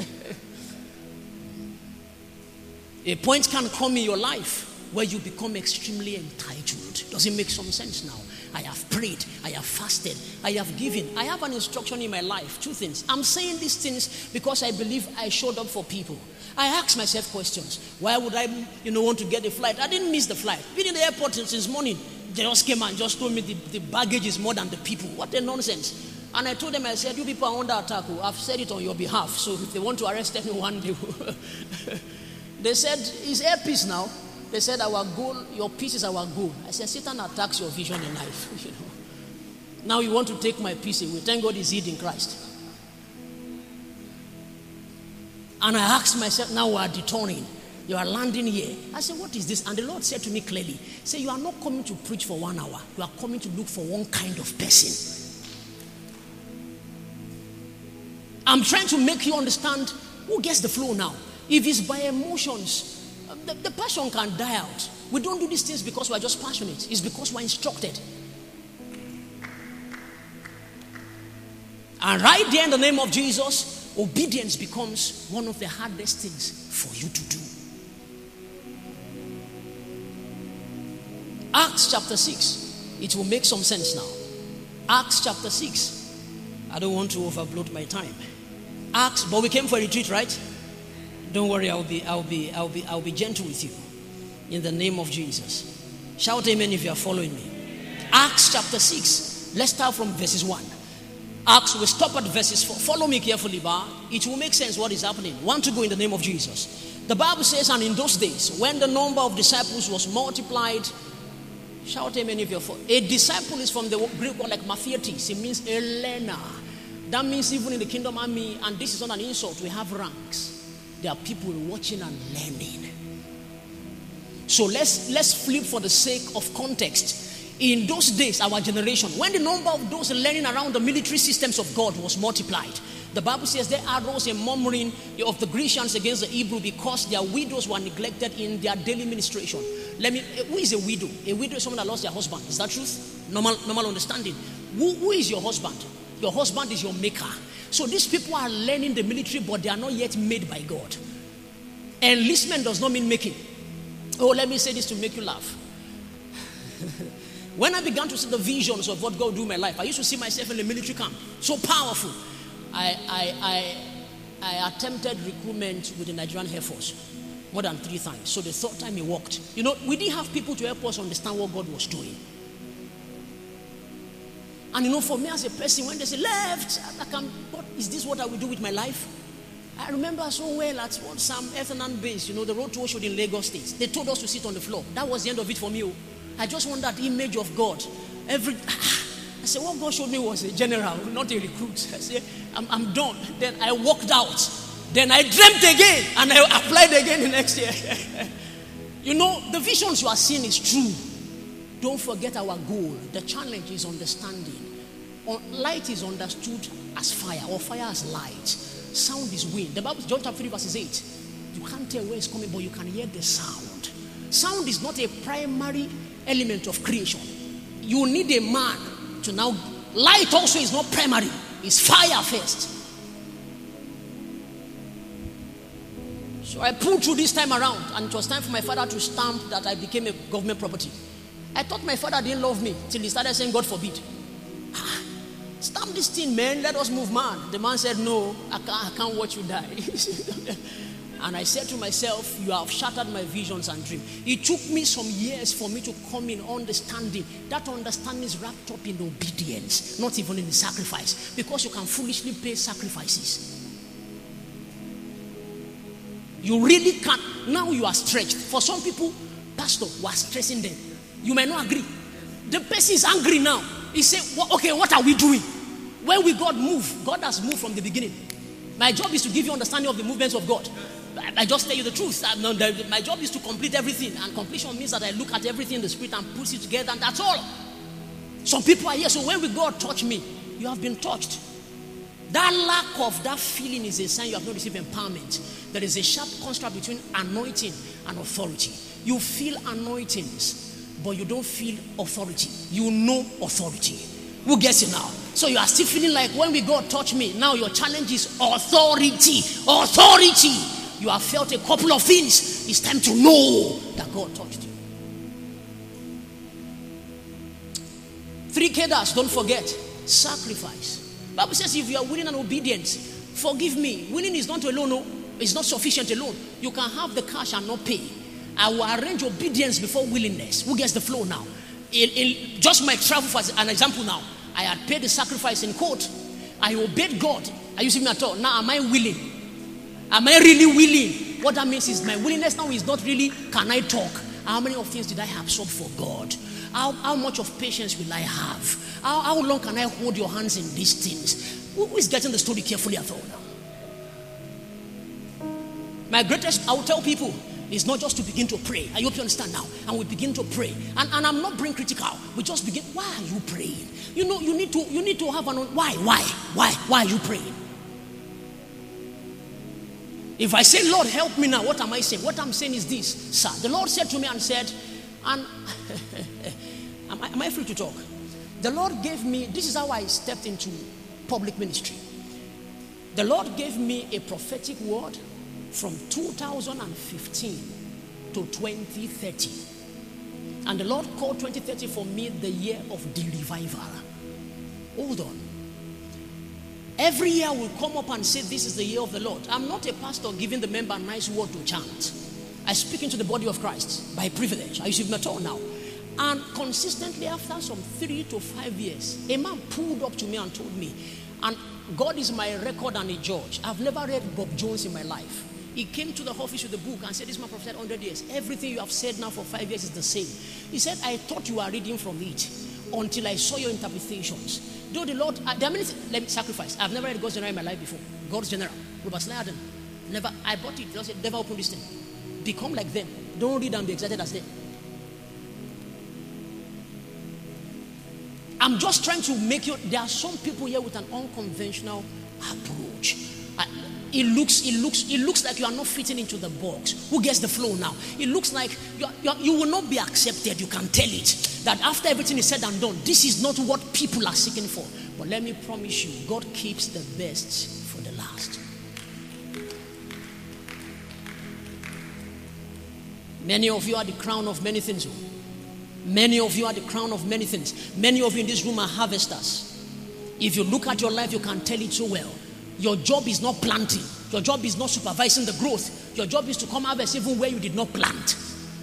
A point can come in your life where you become extremely entitled. Does it make some sense now? I have prayed, I have fasted, I have given. I have an instruction in my life, 2 things. I'm saying these things because I believe I showed up for people. I ask myself questions. Why would I, want to get a flight? I didn't miss the flight. Been in the airport since morning. They just came and just told me the baggage is more than the people. What a nonsense. And I told them, I said, you people are under attack. I've said it on your behalf. So if they want to arrest anyone, they will. They said, it's airpiece now. They said our goal, your peace is our goal. I said, Satan attacks your vision in life. Now you want to take my peace away. Thank God he's hid in Christ. And I asked myself, now we are detoning. You are landing here. I said, what is this? And the Lord said to me clearly, say, you are not coming to preach for 1 hour. You are coming to look for one kind of person. I'm trying to make you understand who gets the flow now. If it's by emotions, the passion can die out. We don't do these things because we're just passionate. It's because we're instructed. And right there in the name of Jesus, obedience becomes one of the hardest things for you to do. Acts chapter 6. It will make some sense now. Acts chapter 6. I don't want to overbloat my time. Acts, but we came for a retreat, right? Don't worry, I'll be gentle with you. In the name of Jesus. Shout amen if you are following me. Acts chapter 6. Let's start from verses 1. Acts, we stop at verses 4. Follow me carefully, but it will make sense what is happening. Want to go in the name of Jesus. The Bible says, and in those days, when the number of disciples was multiplied, shout amen if you're following. A disciple is from the Greek word like mathetes. It means a learner. That means even in the kingdom army, and this is not an insult, we have ranks. There are people watching and learning. So let's flip for the sake of context. In those days, our generation, when the number of those learning around the military systems of God was multiplied, the Bible says there arose a murmuring of the Grecians against the Hebrew because their widows were neglected in their daily ministration. Who is a widow? A widow is someone that lost their husband. Is that truth? Normal understanding. Who is your husband? Your husband is your maker. So these people are learning the military, but they are not yet made by God. Enlistment does not mean making. Oh, let me say this to make you laugh. When I began to see the visions of what God would do in my life, I used to see myself in the military camp. So powerful. I attempted recruitment with the Nigerian Air Force more than 3 times. So the 3rd time it worked. We didn't have people to help us understand what God was doing. And for me as a person, when they say left, what is this what I will do with my life? I remember so well at some Ethanan base, the road to Oshodi in Lagos State. They told us to sit on the floor. That was the end of it for me. I just want that image of God. I said, what God showed me was a general, not a recruit. I said, I'm done. Then I walked out. Then I dreamt again, and I applied again the next year. The visions you are seeing is true. Don't forget our goal. The challenge is understanding. Light is understood as fire, or fire as light. Sound is wind. The Bible, John chapter 3 verses 8. You can't tell where it's coming, but you can hear the sound. Sound is not a primary element of creation. You need a man to now. Light also is not primary. It's fire first. So I pulled through this time around, and it was time for my father to stamp that I became a government property. I thought my father didn't love me till he started saying, God forbid. Stamp this thing, man. Let us move, man. The man said, no, I can't watch you die. And I said to myself, you have shattered my visions and dreams. It took me some years for me to come in understanding. That understanding is wrapped up in obedience, not even in the sacrifice. Because you can foolishly pay sacrifices. You really can't. Now you are stretched. For some people, pastor, we are stressing them. You may not agree. The person is angry now. He said, okay, what are we doing? Where will God move? God has moved from the beginning. My job is to give you understanding of the movements of God. I just tell you the truth. My job is to complete everything. And completion means that I look at everything in the spirit and put it together, and that's all. Some people are here. So when will God touch me? You have been touched. That lack of that feeling is a sign you have not received empowerment. There is a sharp contrast between anointing and authority. You feel anointings, but you don't feel authority. You know authority. Who gets it now? So you are still feeling like when will God touch me? Now your challenge is authority. Authority. You have felt a couple of things. It's time to know that God touched you. 3 kedas, don't forget. Sacrifice. Bible says if you are willing and obedient, forgive me. Willing is not alone. No, it's not sufficient alone. You can have the cash and not pay. I will arrange obedience before willingness. Who gets the flow now? In just my travel for an example now. I had paid the sacrifice in court. I obeyed God. Are you seeing me at all? Now am I willing? Am I really willing? What that means is my willingness now is not really can I talk. How many of things did I absorb for God? How much of patience will I have? How long can I hold your hands in these things? Who is getting the story carefully at all now? My greatest, I will tell people, is not just to begin to pray. I hope you understand now. And we begin to pray. And I'm not being critical. We just begin. Why are you praying? You know, you need to have an why are you praying? If I say, Lord, help me now, what am I saying? What I'm saying is this, sir. The Lord said to me and said, and am I free to talk? The Lord gave me, this is how I stepped into public ministry. The Lord gave me a prophetic word from 2015 to 2030. And the Lord called 2030 for me the year of the revival. Hold on. Every year we'll come up and say this is the year of the Lord. I'm not a pastor giving the member a nice word to chant. I speak into the body of Christ by privilege. I receive my turn now. And consistently after some 3 to 5 years, a man pulled up to me and told me, and God is my record and a judge. I've never read Bob Jones in my life. He came to the office with a book and said, this man prophesied 100 years. Everything you have said now for 5 years is the same. He said, I thought you were reading from it until I saw your interpretations. Though the Lord, there are many things, let me sacrifice. I've never read God's General in my life before. God's General, Robert Slayden. Never, I bought it. God said, never open this thing. Become like them. Don't read and be excited as them. I'm just trying to make you, there are some people here with an unconventional approach. It looks like you are not fitting into the box. Who gets the flow now? It looks like you will not be accepted. You can tell it. That after everything is said and done, this is not what people are seeking for. But let me promise you, God keeps the best for the last. Many of you are the crown of many things. Many of you are the crown of many things. Many of you in this room are harvesters. If you look at your life, you can tell it so well. Your job is not planting. Your job is not supervising the growth. Your job is to come harvest even where you did not plant.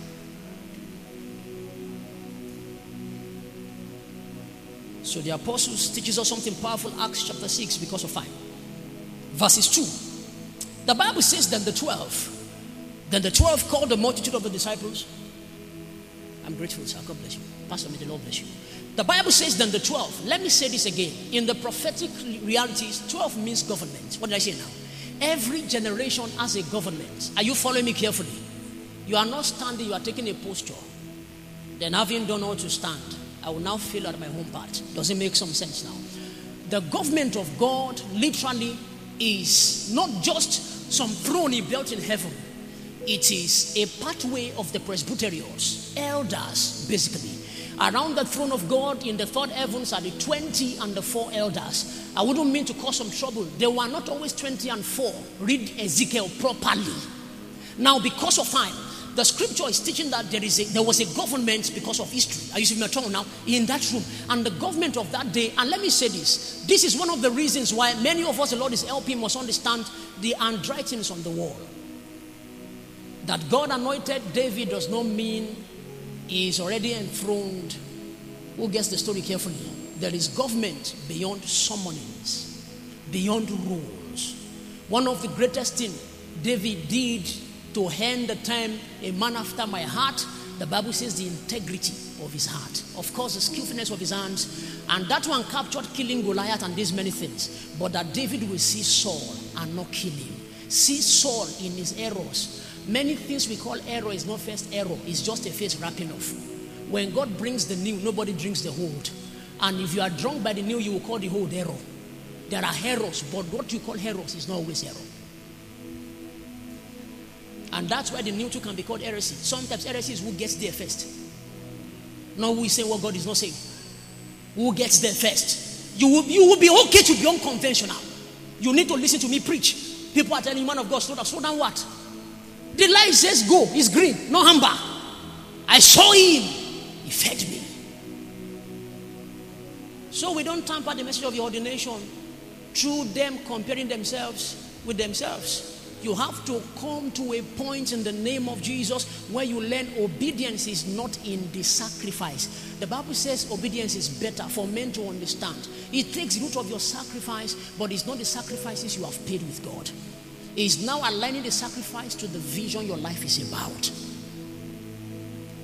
So the apostles teaches us something powerful, Acts chapter 6, because of time. Verses 2. The Bible says, Then the 12 called the multitude of the disciples. I'm grateful, sir. God bless you. Pastor, may the Lord bless you. The Bible says, then the 12. Let me say this again. In the prophetic realities, 12 means government. What did I say now? Every generation has a government. Are you following me carefully? You are not standing, you are taking a posture. Then having done all to stand, I will now fill out my home part. Does it make some sense now? The government of God literally is not just some throne he built in heaven. It is a pathway of the presbyterians, elders basically. Around the throne of God in the third heavens are the 20 and the 4 elders. I wouldn't mean to cause some trouble. They were not always 20 and 4. Read Ezekiel properly. Now, because of time, the scripture is teaching that there was a government because of history. Are you seeing my tongue now? In that room. And the government of that day, and let me say this. This is one of the reasons why many of us, the Lord is helping, must understand the handwritings on the wall. That God anointed David does not mean he is already enthroned. Who gets the story carefully? There is government beyond summonings, beyond rules. One of the greatest things David did to end the time, a man after my heart, the Bible says the integrity of his heart. Of course, the skillfulness of his hands. And that one captured killing Goliath and these many things. But that David will see Saul and not kill him. See Saul in his errors. Many things we call error is not first error. It's just a face wrapping off. When God brings the new, nobody drinks the old. And if you are drunk by the new, you will call the old error. There are errors, but what you call errors is not always error. And that's why the new too can be called heresy. Sometimes heresy is who gets there first. Not who is saying what God is not saying. Who gets there first. You will be okay to be unconventional. You need to listen to me preach. People are telling you, man of God, slow down. Slow down what? The light says go. It's green, no amber. I saw him. He fed me. So we don't tamper the message of your ordination through them comparing themselves with themselves. You have to come to a point in the name of Jesus where you learn obedience is not in the sacrifice. The Bible says obedience is better for men to understand. It takes root of your sacrifice, but it's not the sacrifices you have paid with God. It's now aligning the sacrifice to the vision your life is about.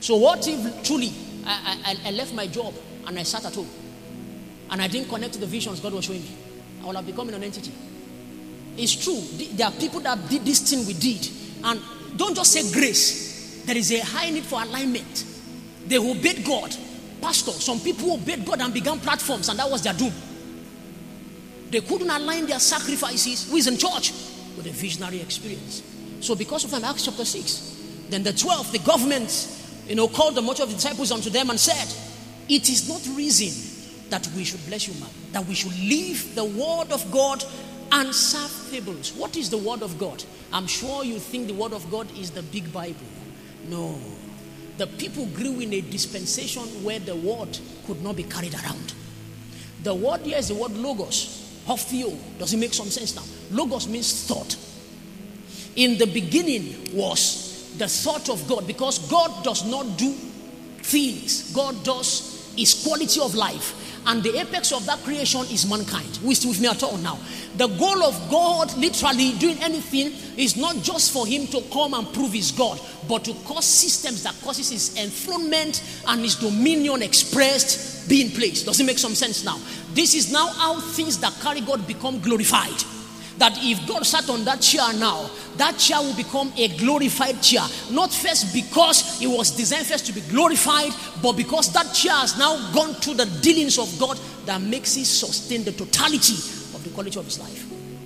So what if truly I left my job and I sat at home and I didn't connect to the visions God was showing me? I would have become an entity. It's true. There are people that did this thing we did. And don't just say grace. There is a high need for alignment. They obeyed God. Pastor, some people obeyed God and began platforms, and that was their doom. They couldn't align their sacrifices, who is in church, with a visionary experience. So because of Acts chapter 6, then the 12, the government, called the multitude of the disciples unto them and said, it is not reason that we should bless you, man, that we should leave the word of God and serve fables. What is the word of God? I'm sure you think the word of God is the big Bible. No. The people grew in a dispensation where the word could not be carried around. The word here is the word logos. Hophio. Does it make some sense now? Logos means thought. In the beginning was the thought of God, because God does not do things. God does his quality of life. And the apex of that creation is mankind. Who is with me at all now? The goal of God, literally doing anything, is not just for him to come and prove his God, but to cause systems that causes his enthronement and his dominion expressed be in place. Does it make some sense now? This is now how things that carry God become glorified. That if God sat on that chair now, that chair will become a glorified chair. Not first because it was designed first to be glorified, but because that chair has now gone through the dealings of God that makes it sustain the totality of the quality of his life.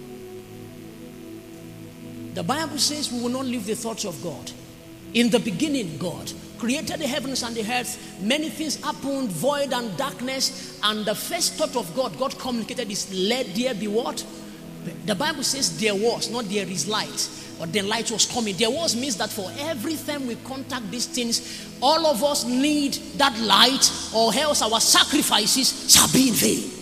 The Bible says we will not leave the thoughts of God. In the beginning, God created the heavens and the earth. Many things happened, void and darkness. And the first thought of God communicated is, let there be what? The Bible says there was, not there is light, or the light was coming. There was means that for every time we contact these things, all of us need that light, or else our sacrifices shall be in vain.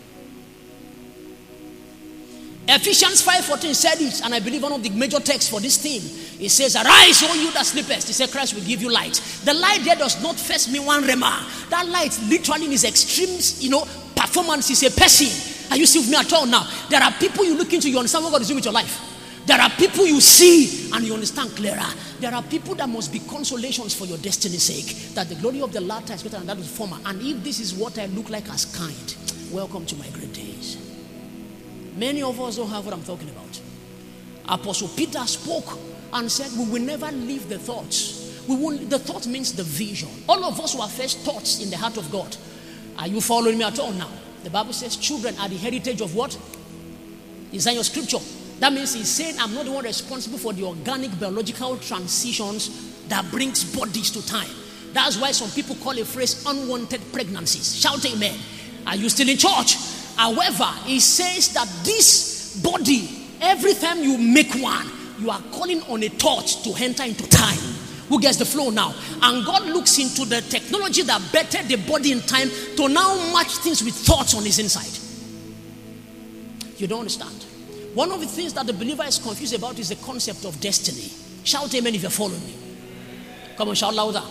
Ephesians 5:14 said it, and I believe one of the major texts for this theme. It says, arise, O you that sleepest. He said, Christ will give you light. The light there does not first mean one rema. That light literally in its extremes, performance is a person. Are you still with me at all now? There are people you look into, you understand what God is doing with your life. There are people you see and you understand clearer. There are people that must be consolations for your destiny's sake. That the glory of the latter is greater than that of the former. And if this is what I look like as kind, welcome to my great days. Many of us don't have what I'm talking about. Apostle Peter spoke and said, we will never leave the thoughts. The thought means the vision. All of us were first thoughts in the heart of God. Are you following me at all now? The Bible says children are the heritage of what? Is that your scripture? That means he's saying I'm not the one responsible for the organic biological transitions that brings bodies to time. That's why some people call a phrase unwanted pregnancies. Shout amen. Are you still in church? However, he says that this body, every time you make one, you are calling on a thought to enter into time. Who gets the flow now? And God looks into the technology that bettered the body in time to now match things with thoughts on his inside. You don't understand. One of the things that the believer is confused about is the concept of destiny. Shout amen if you're following me. Come on, shout louder.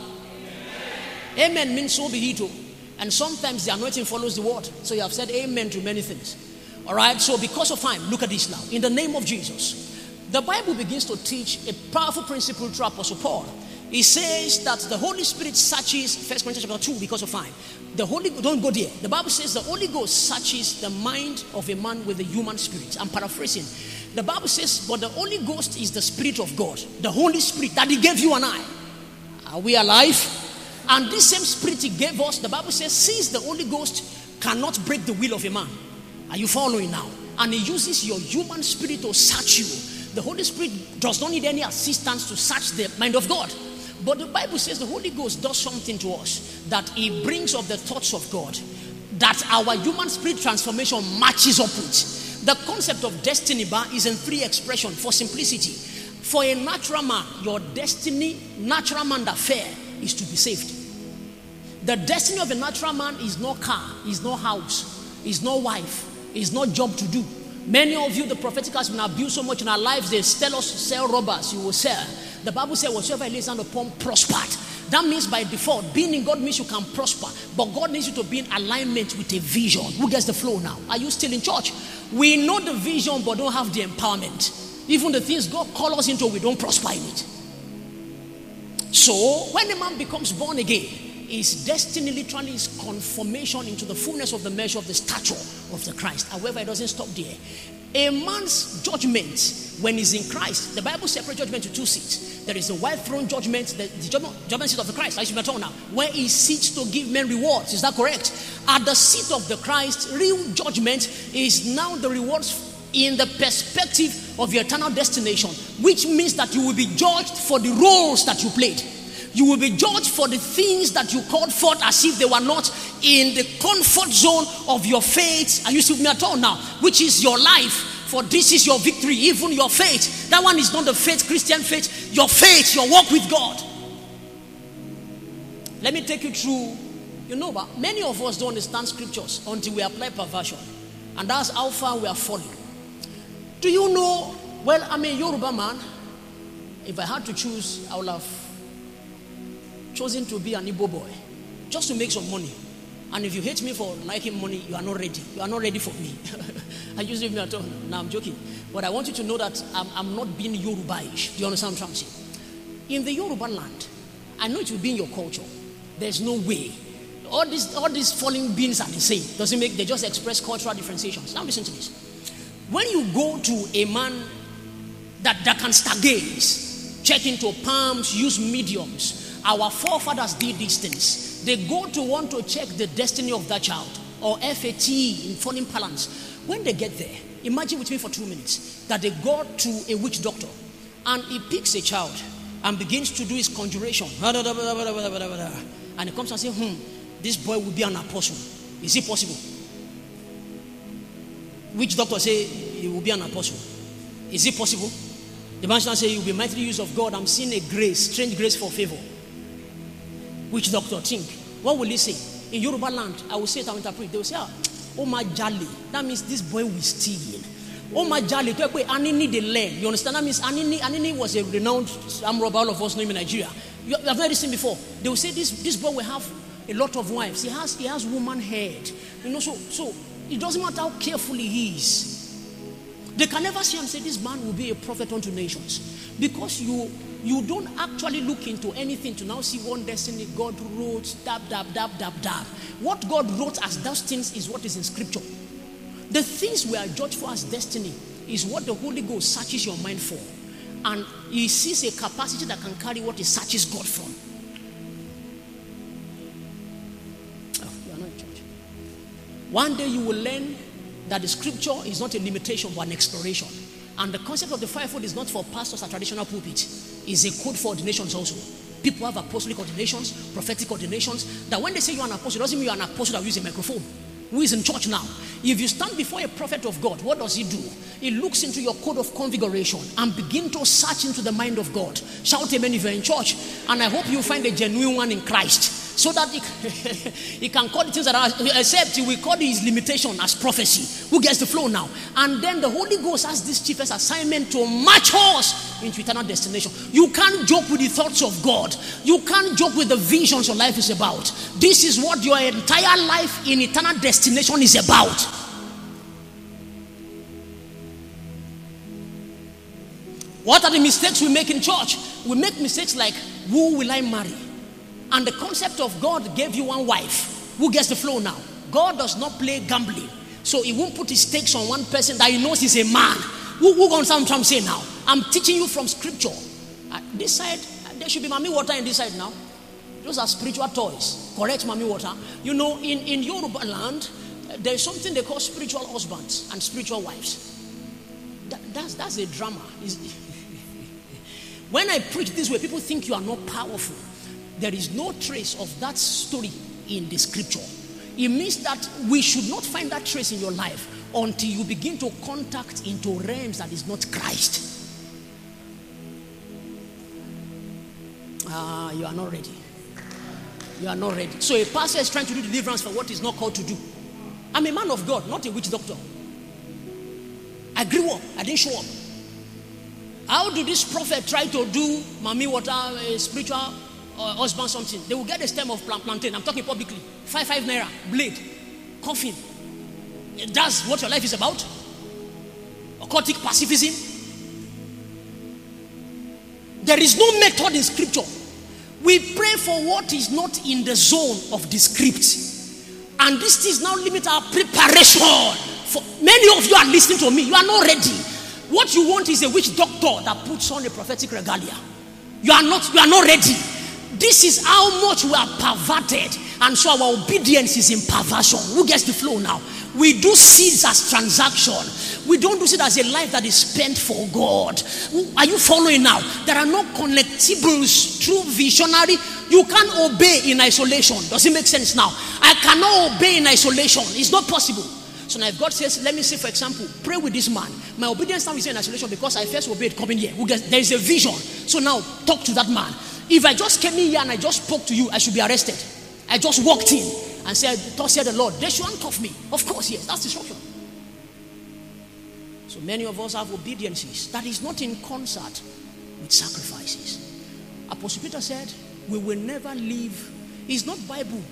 Amen means so be it. And sometimes the anointing follows the word. So you have said amen to many things. Alright, so because of time, look at this now. In the name of Jesus, the Bible begins to teach a powerful principle through Apostle Paul. He says that the Holy Spirit searches, 1 Corinthians chapter 2, because of time. Don't go there. The Bible says the Holy Ghost searches the mind of a man with a human spirit. I'm paraphrasing. The Bible says, but the Holy Ghost is the Spirit of God. The Holy Spirit that he gave you and I. Are we alive? And this same Spirit he gave us, the Bible says, since the Holy Ghost cannot break the will of a man. Are you following now? And he uses your human spirit to search you. The Holy Spirit does not need any assistance to search the mind of God. But the Bible says the Holy Ghost does something to us, that he brings up the thoughts of God, that our human spirit transformation matches up with. The concept of destiny bar is in three expressions for simplicity. For a natural man, your destiny, natural man that fair, is to be saved. The destiny of a natural man is no car, is no house, is no wife, is no job to do. Many of you, the prophetic has been abused so much in our lives, they tell us, sell robbers, you will sell. The Bible says, whatsoever lays hand upon prospered. That means by default, being in God means you can prosper. But God needs you to be in alignment with a vision. Who gets the flow now? Are you still in church? We know the vision, but don't have the empowerment. Even the things God calls us into, we don't prosper in it. So, when a man becomes born again, his destiny literally is conformation into the fullness of the measure of the stature of the Christ. However, it doesn't stop there. A man's judgment when he's in Christ, the Bible separates judgment to two seats. There is the white throne judgment, the judgment seat of the Christ, as you may talk now, where he sits to give men rewards. Is that correct? At the seat of the Christ, real judgment is now the rewards in the perspective of your eternal destination, which means that you will be judged for the roles that you played. You will be judged for the things that you called forth as if they were not in the comfort zone of your faith. Are you still with me at all now? Which is your life. For this is your victory, even your faith. That one is not the faith, Christian faith. Your faith, your walk with God. Let me take you through. You know, but many of us don't understand scriptures until we apply perversion. And that's how far we are falling. Do you know, well, I'm a Yoruba man. If I had to choose, I would have chosen to be an Igbo boy. Just to make some money. And if you hate me for liking money, you are not ready. You are not ready for me. I just leave me at all. No, I'm joking. But I want you to know that I'm not being Yoruba-ish. Do you understand what I'm saying? In the Yoruba land, I know it will be in your culture. There's no way. All these falling beings are the same. Doesn't make, they just express cultural differentiations. Now listen to this. When you go to a man that can stargaze, check into palms, use mediums, our forefathers did these things. They go to want to check the destiny of that child, or FAT in foreign parlance. When they get there, imagine with me for 2 minutes that they go to a witch doctor and he picks a child and begins to do his conjuration. And he comes and says, this boy will be an apostle. Is it possible? Witch doctor say he will be an apostle. Is it possible? The man say he will be mightily used of God. I'm seeing a grace, strange grace for favor. Which doctor think? What will he say? In Yoruba land, I will say it, I will interpret. They will say, oh my jolly. That means this boy will steal. Oh my jolly. Anini the land. You understand? That means Anini was a renowned armed robber. All of us know him in Nigeria. You have heard this thing before. They will say this boy will have a lot of wives. He has woman head. You know, so it doesn't matter how careful he is. They can never see and say this man will be a prophet unto nations. Because you don't actually look into anything to now see one destiny God wrote, dab. What God wrote as those things is what is in scripture. The things we are judged for as destiny is what the Holy Ghost searches your mind for. And he sees a capacity that can carry what he searches God from. Oh, you are not in church. One day you will learn that the scripture is not a limitation but an exploration. And the concept of the fivefold is not for pastors at traditional pulpit. It's a code for ordinations also. People have apostolic ordinations, prophetic ordinations. That when they say you're an apostle, it doesn't mean you're an apostle that uses a microphone. Who is in church now? If you stand before a prophet of God, what does he do? He looks into your code of configuration and begin to search into the mind of God. Shout amen if you're in church. And I hope you find a genuine one in Christ. So that he can call the things that are, except he will call his limitation as prophecy. Who gets the flow now? And then the Holy Ghost has this chiefest assignment to march us into eternal destination. You can't joke with the thoughts of God. You can't joke with the visions your life is about. This is what your entire life in eternal destination is about. What are the mistakes we make in church? We make mistakes like, who will I marry? And the concept of God gave you one wife. Who gets the flow now? God does not play gambling. So he won't put his stakes on one person that he knows is a man. Who going to understand what I'm saying now? I'm teaching you from scripture. This side, there should be mommy water in this side now. Those are spiritual toys. Correct, mommy water. You know, in Yoruba land, there is something they call spiritual husbands and spiritual wives. That's a drama. When I preach this way, people think you are not powerful. There is no trace of that story in the scripture. It means that we should not find that trace in your life until you begin to contact into realms that is not Christ. You are not ready. You are not ready. So a pastor is trying to do deliverance for what he's not called to do. I'm a man of God, not a witch doctor. I grew up. I didn't show up. How do this prophet try to do mommy water, spiritual husband something? They will get a stem of plantain. I'm talking publicly. 5 naira, blade, coffin. That's what your life is about? Occultic pacifism? There is no method in scripture We pray for what is not in the zone of the script. And this is now limit our preparation. For many of you are listening to me. You are not ready. What you want is a witch doctor that puts on a prophetic regalia. You are not ready. This is how much we are perverted. And so our obedience is in perversion. Who gets the flow now? We do seeds as transaction. We don't do it as a life that is spent for God. Are you following now? There are no connectables through visionary. You can't obey in isolation. Does it make sense now? I cannot obey in isolation. It's not possible. So now if God says, let me say, for example, pray with this man. My obedience now is in isolation because I first obeyed coming here. There is a vision. So now talk to that man. If I just came in here and I just spoke to you, I should be arrested. I just walked in and said, thus said the Lord, they should handcuff me. Of course, yes, that's instruction. So many of us have obediences that is not in concert with sacrifices. Apostle Peter said, we will never leave. It's not Bible.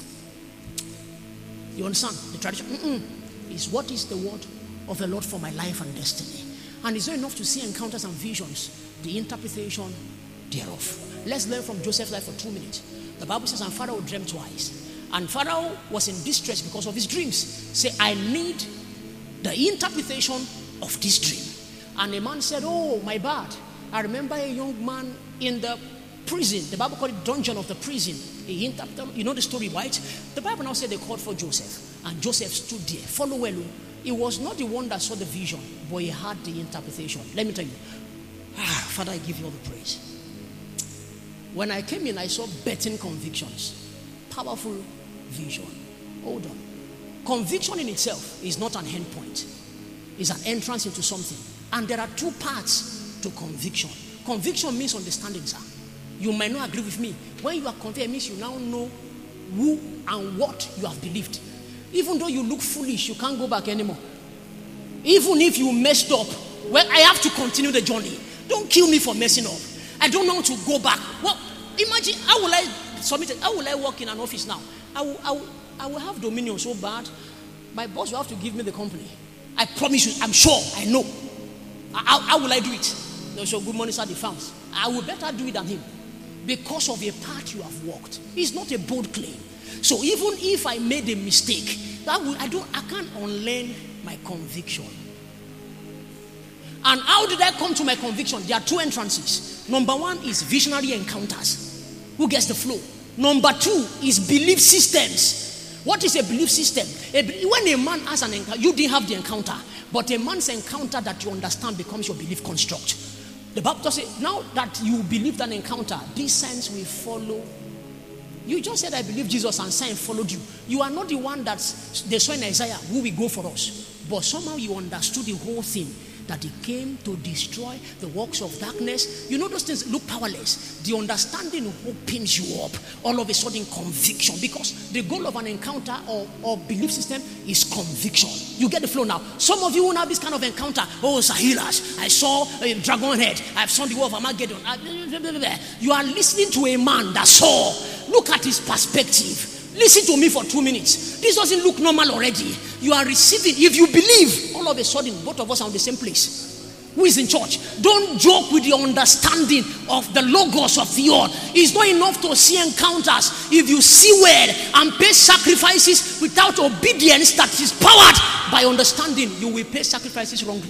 You understand the tradition? It's what is the word of the Lord for my life and destiny. And it's not enough to see encounters and visions, the interpretation thereof. Let's learn from Joseph's life for 2 minutes. The Bible says, and Pharaoh dreamed twice. And Pharaoh was in distress because of his dreams. Say, I need the interpretation of this dream. And the man said, oh, my bad. I remember a young man in the prison. The Bible called it dungeon of the prison. He interpreted, you know the story, right? The Bible now said they called for Joseph. And Joseph stood there. Follow well. He was not the one that saw the vision, but he had the interpretation. Let me tell you. Father, I give you all the praise. When I came in, I saw betting convictions. Powerful vision. Hold on. Conviction in itself is not an end point. It's an entrance into something. And there are two parts to conviction. Conviction means understanding, sir. You might not agree with me. When you are convicted, it means you now know who and what you have believed. Even though you look foolish, you can't go back anymore. Even if you messed up, well, I have to continue the journey. Don't kill me for messing up. I don't want to go back. Well, imagine, how will I submit it? How will I work in an office now? I will have dominion so bad. My boss will have to give me the company. I promise you, I'm sure, I know. How will I do it? They'll show good morning, sir, the farms. I will better do it than him. Because of a path you have walked. It's not a bold claim. So even if I made a mistake, I can't unlearn my conviction. And how did I come to my conviction? There are two entrances. Number one is visionary encounters. Who gets the flow? Number two is belief systems. What is a belief system? When a man has an encounter, you didn't have the encounter, but a man's encounter that you understand becomes your belief construct. The Bible says, now that you believe that encounter, these signs will follow. You just said, I believe Jesus, and sign followed you. You are not the one that they saw in Isaiah, who will go for us. But somehow you understood the whole thing, that he came to destroy the works of darkness. You know those things look powerless. The understanding opens you up. All of a sudden conviction. Because the goal of an encounter or belief system is conviction. You get the flow now. Some of you won't have this kind of encounter. Oh, Sahilas, I saw a dragon head. I've seen the war of Armageddon. You are listening to a man that saw. Look at his perspective. Listen to me for 2 minutes. This doesn't look normal already. You are receiving. If you believe, all of a sudden, both of us are in the same place. Who is in church? Don't joke with the understanding of the logos of the earth. It's not enough to see encounters. If you see word and pay sacrifices without obedience that is powered by understanding, you will pay sacrifices wrongly.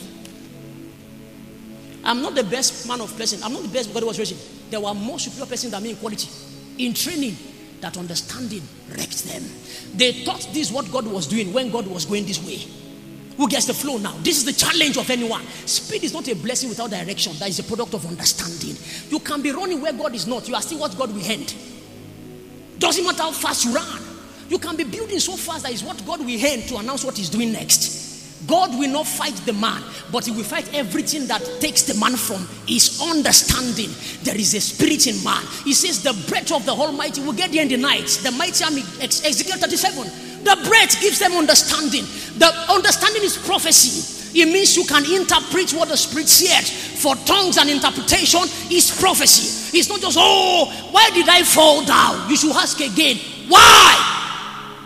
I'm not the best man of person. I'm not the best God was raising. There were more superior persons than me in quality. In training, that understanding wrecked them. They thought this is what God was doing when God was going this way. Who gets the flow now? This is the challenge of anyone. Speed is not a blessing without direction. That is a product of understanding. You can be running where God is not. You are still what God will end. Doesn't matter how fast you run. You can be building so fast that is what God will end to announce what he's doing next. God will not fight the man, but he will fight everything that takes the man from his understanding. There is a spirit in man. He says the breath of the Almighty will get there in the night. The mighty army, Ezekiel 37. The breath gives them understanding. The understanding is prophecy. It means you can interpret what the Spirit said. For tongues and interpretation is prophecy. It's not just, oh, why did I fall down? You should ask again, why?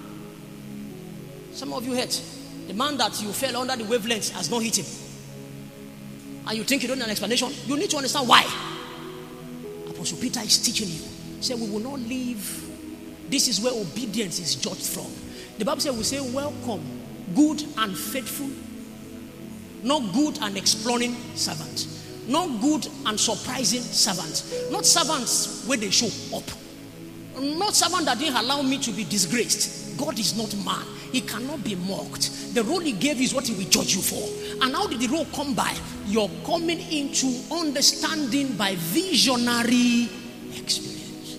Some of you hate. The man that you fell under the wavelengths has not hit him. And you think you don't need an explanation? You need to understand why. Apostle Peter is teaching you. He said, we will not leave. This is where obedience is judged from. The Bible says, we say, welcome, good and faithful, not good and exploring servant, not good and surprising servant, not servants where they show up, not servant that didn't allow me to be disgraced. God is not man. He cannot be mocked. The role he gave you is what he will judge you for. And how did the role come by? You're coming into understanding by visionary experience.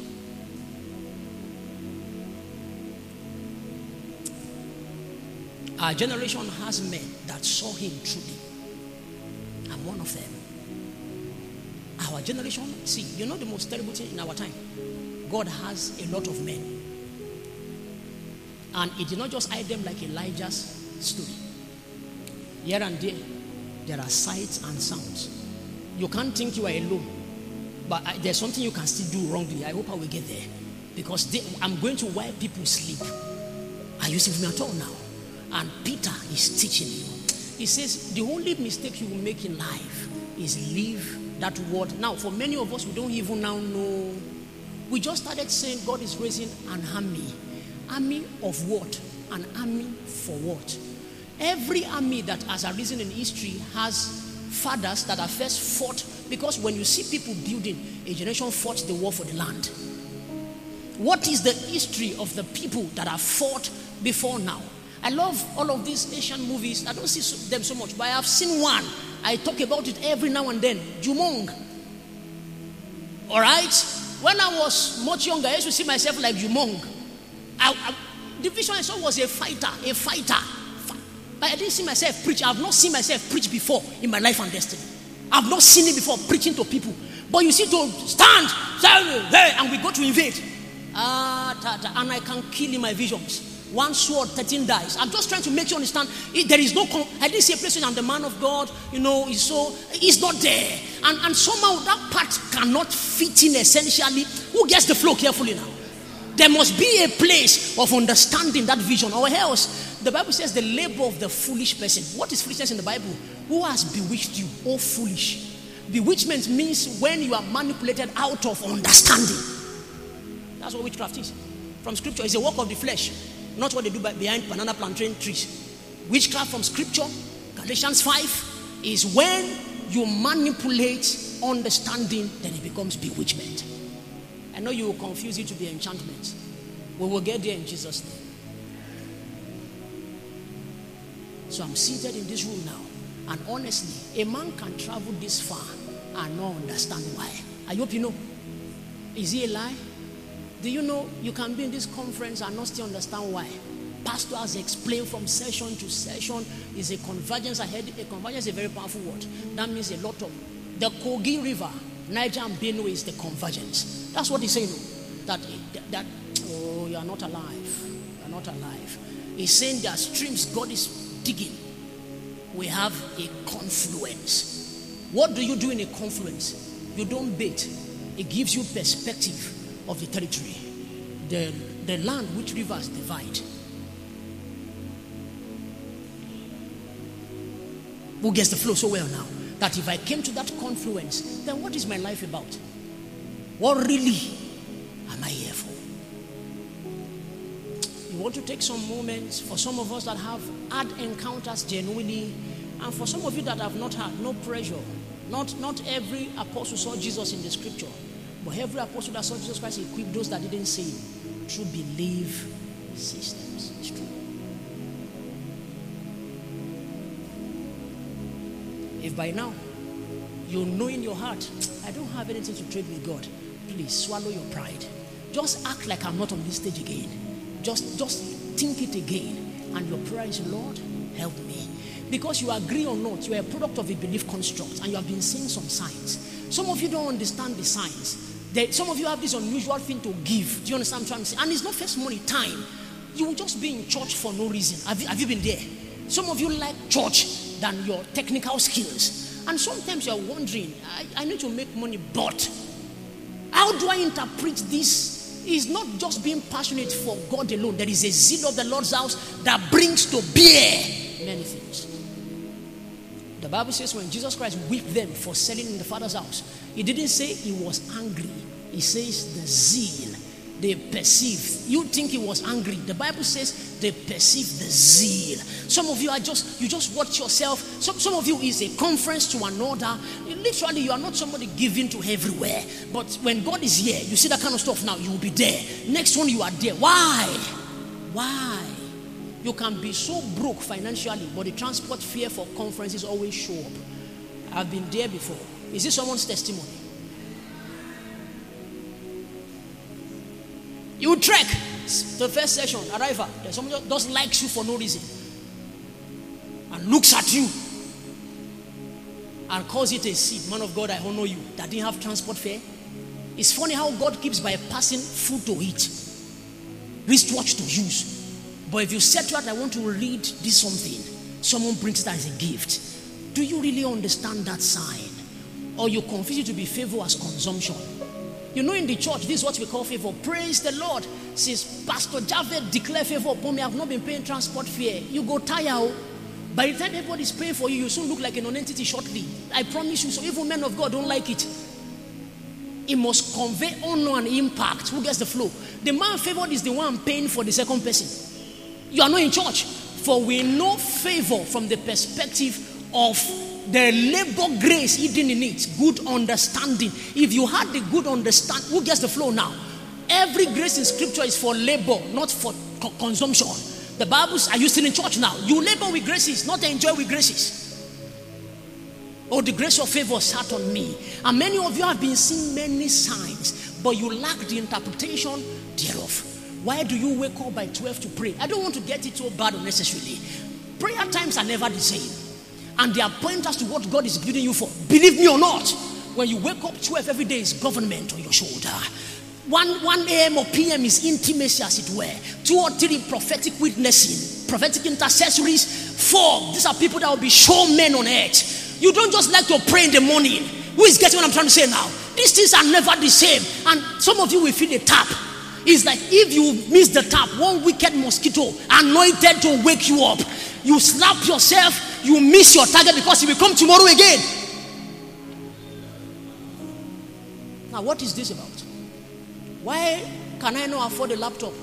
Our generation has men that saw him truly. I'm one of them. Our generation, see, you know the most terrible thing in our time? God has a lot of men. And it did not just hide them like Elijah's story. Here and there are sights and sounds. You can't think you are alone. But there's something you can still do wrongly. I hope I will get there. Because I'm going to while people sleep. Are you seeing me at all now? And Peter is teaching you. He says, the only mistake you will make in life is leave that word. Now, for many of us, we don't even now know. We just started saying God is raising an army. Army of what? An army for what? Every army that has arisen in history has fathers that have first fought. Because when you see people building, a generation fought the war for the land. What is the history of the people that have fought before now? I love all of these Asian movies. I don't see them so much, but I have seen one. I talk about it every now and then. Jumong. All right? When I was much younger, I used to see myself like Jumong. The vision I saw was a fighter. But I didn't see myself preach. I have not seen myself preach before in my life and destiny. I have not seen it before preaching to people. But you see, to stand, and we go to invade. And I can kill in my visions. One sword, 13 dies. I'm just trying to make you understand. There is no. I didn't see a place where I'm the man of God. It's not there. And somehow that part cannot fit in essentially. Who gets the flow carefully now? There must be a place of understanding that vision, or else the Bible says the labor of the foolish person. What is foolishness in the Bible? Who has bewitched you, oh foolish? Bewitchment means when you are manipulated out of understanding. That's what witchcraft is. From scripture, it's a work of the flesh, not what they do behind banana plantain trees. Witchcraft from scripture, Galatians 5, is when you manipulate understanding, then it becomes bewitchment. I know you will confuse it to be enchantment. We will get there in Jesus' name. So I'm seated in this room now. And honestly, a man can travel this far and not understand why. I hope you know. Is he a lie? Do you know you can be in this conference and not still understand why? Pastor has explained from session to session. Is a convergence ahead. A convergence is a very powerful word. That means a lot of. The Kogi River, Niger and Benue is the convergence. That's what he's saying. That you are not alive. You are not alive. He's saying there are streams God is digging. We have a confluence. What do you do in a confluence? You don't bait. It gives you perspective of the territory. The land which rivers divide. Who gets the flow so well now? That if I came to that confluence, then what is my life about? What really am I here for? You want to take some moments for some of us that have had encounters genuinely, and for some of you that have not had, no pressure. Not every apostle saw Jesus in the scripture, but every apostle that saw Jesus Christ equipped those that didn't see him through belief systems. It's true. If by now you know in your heart, I don't have anything to trade with God, please swallow your pride. Just act like I'm not on this stage again. Just think it again. And your prayer is, Lord, help me. Because you agree or not, you are a product of a belief construct, and you have been seeing some signs. Some of you don't understand the signs. Some of you have this unusual thing to give. Do you understand what I'm trying to say? And it's not first money, time. You will just be in church for no reason. Have you been there? Some of you like church than your technical skills. And sometimes you're wondering, I need to make money, but how do I interpret this? It's not just being passionate for God alone. There is a zeal of the Lord's house that brings to bear many things. The Bible says when Jesus Christ whipped them for selling in the Father's house, he didn't say he was angry. It says the zeal. They perceived. You think he was angry. The Bible says they perceived the zeal. Some of you are you just watch yourself. Some of you is a conference to another. Literally, you are not somebody giving to everywhere. But when God is here, you see that kind of stuff now, you will be there. Next one, you are there. Why? You can be so broke financially, but the transport fare for conferences always show up. I've been there before. Is this someone's testimony? You trek the first session, arrival. There's someone just likes you for no reason and looks at you and calls it a seed. Man of God, I honor you. That didn't have transport fare. It's funny how God keeps bypassing food to eat, wristwatch to use. But if you set to it, I want to read this something, someone brings it as a gift. Do you really understand that sign? Or you confuse it to be favor as consumption? You know, in the church, this is what we call favor. Praise the Lord. Since Pastor Javed declared favor upon me, I have not been paying transport fare. You go tired. By the time everybody is paying for you, you soon look like a non-entity shortly. I promise you. So even men of God don't like it. It must convey honor and impact. Who gets the flow? The man favored is the one paying for the second person. You are not in church. For we know favor from the perspective of the labor grace hidden in it. Good understanding. If you had the good understanding, who gets the flow now? Every grace in scripture is for labor, not for consumption. The Bibles, are you still in church now? You labor with graces, not enjoy with graces. Oh, the grace of favor sat on me. And many of you have been seeing many signs, but you lack the interpretation thereof. Why do you wake up by 12 to pray? I don't want to get it so bad unnecessarily. Prayer times are never the same. And they are point as to what God is building you for. Believe me or not, when you wake up 12 every day is government on your shoulder. 1 a.m. or p.m. is intimacy, as it were. 2 or 3 prophetic witnessing, prophetic intercessories. 4, these are people that will be showmen on earth. You don't just like to pray in the morning. Who is getting what I'm trying to say now? These things are never the same. And some of you will feel the tap. It's like if you miss the tap, one wicked mosquito anointed to wake you up. You slap yourself, you miss your target because he will come tomorrow again. Now, what is this about? Why can I not afford a laptop?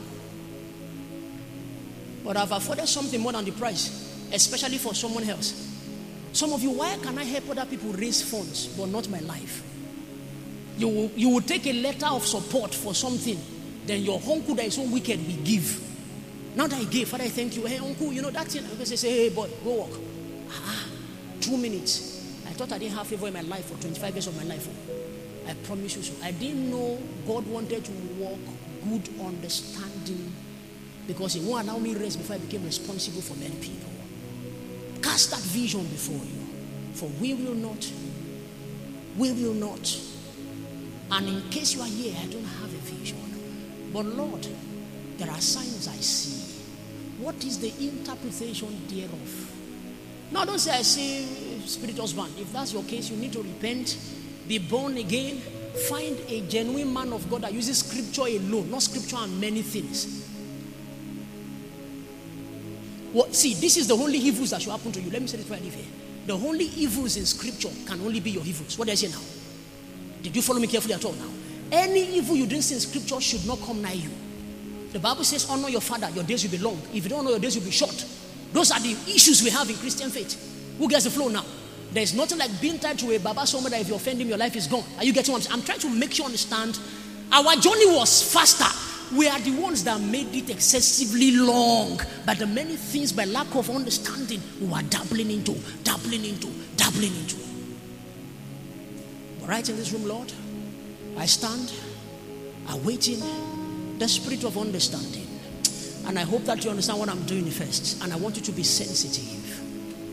But I've afforded something more than the price, especially for someone else. Some of you, why can I help other people raise funds, but not my life? You will take a letter of support for something, then your uncle that is so wicked will give. Now that he gave, Father, I thank you. Hey, uncle, you know that thing? I say, hey, boy, go walk. 2 minutes. I thought I didn't have favor in my life for 25 years of my life. I promise you so. I didn't know God wanted to walk good understanding because he won't allow me rest before I became responsible for many people. Cast that vision before you. For we will not. And in case you are here, I don't have a vision. But Lord, there are signs I see. What is the interpretation thereof? Now don't say I see spirit husband. If that's your case, you need to repent, be born again, find a genuine man of God that uses scripture alone, not scripture and many things. Well, see, this is the only evils that should happen to you. Let me say this before I leave here. The only evils in scripture can only be your evils. What do I say now? Did you follow me carefully at all now? Any evil you didn't see in scripture should not come nigh you. The Bible says, honor your father, your days will be long. If you don't honor, your days will be short. Those are the issues we have in Christian faith. Who gets the flow now? There's nothing like being tied to a Baba somewhere that if you offend him, your life is gone. Are you getting what I'm trying to make you understand? Our journey was faster. We are the ones that made it excessively long. But the many things, by lack of understanding, we were dabbling into. But right in this room, Lord, I stand awaiting the spirit of understanding. And I hope that you understand what I'm doing first. And I want you to be sensitive.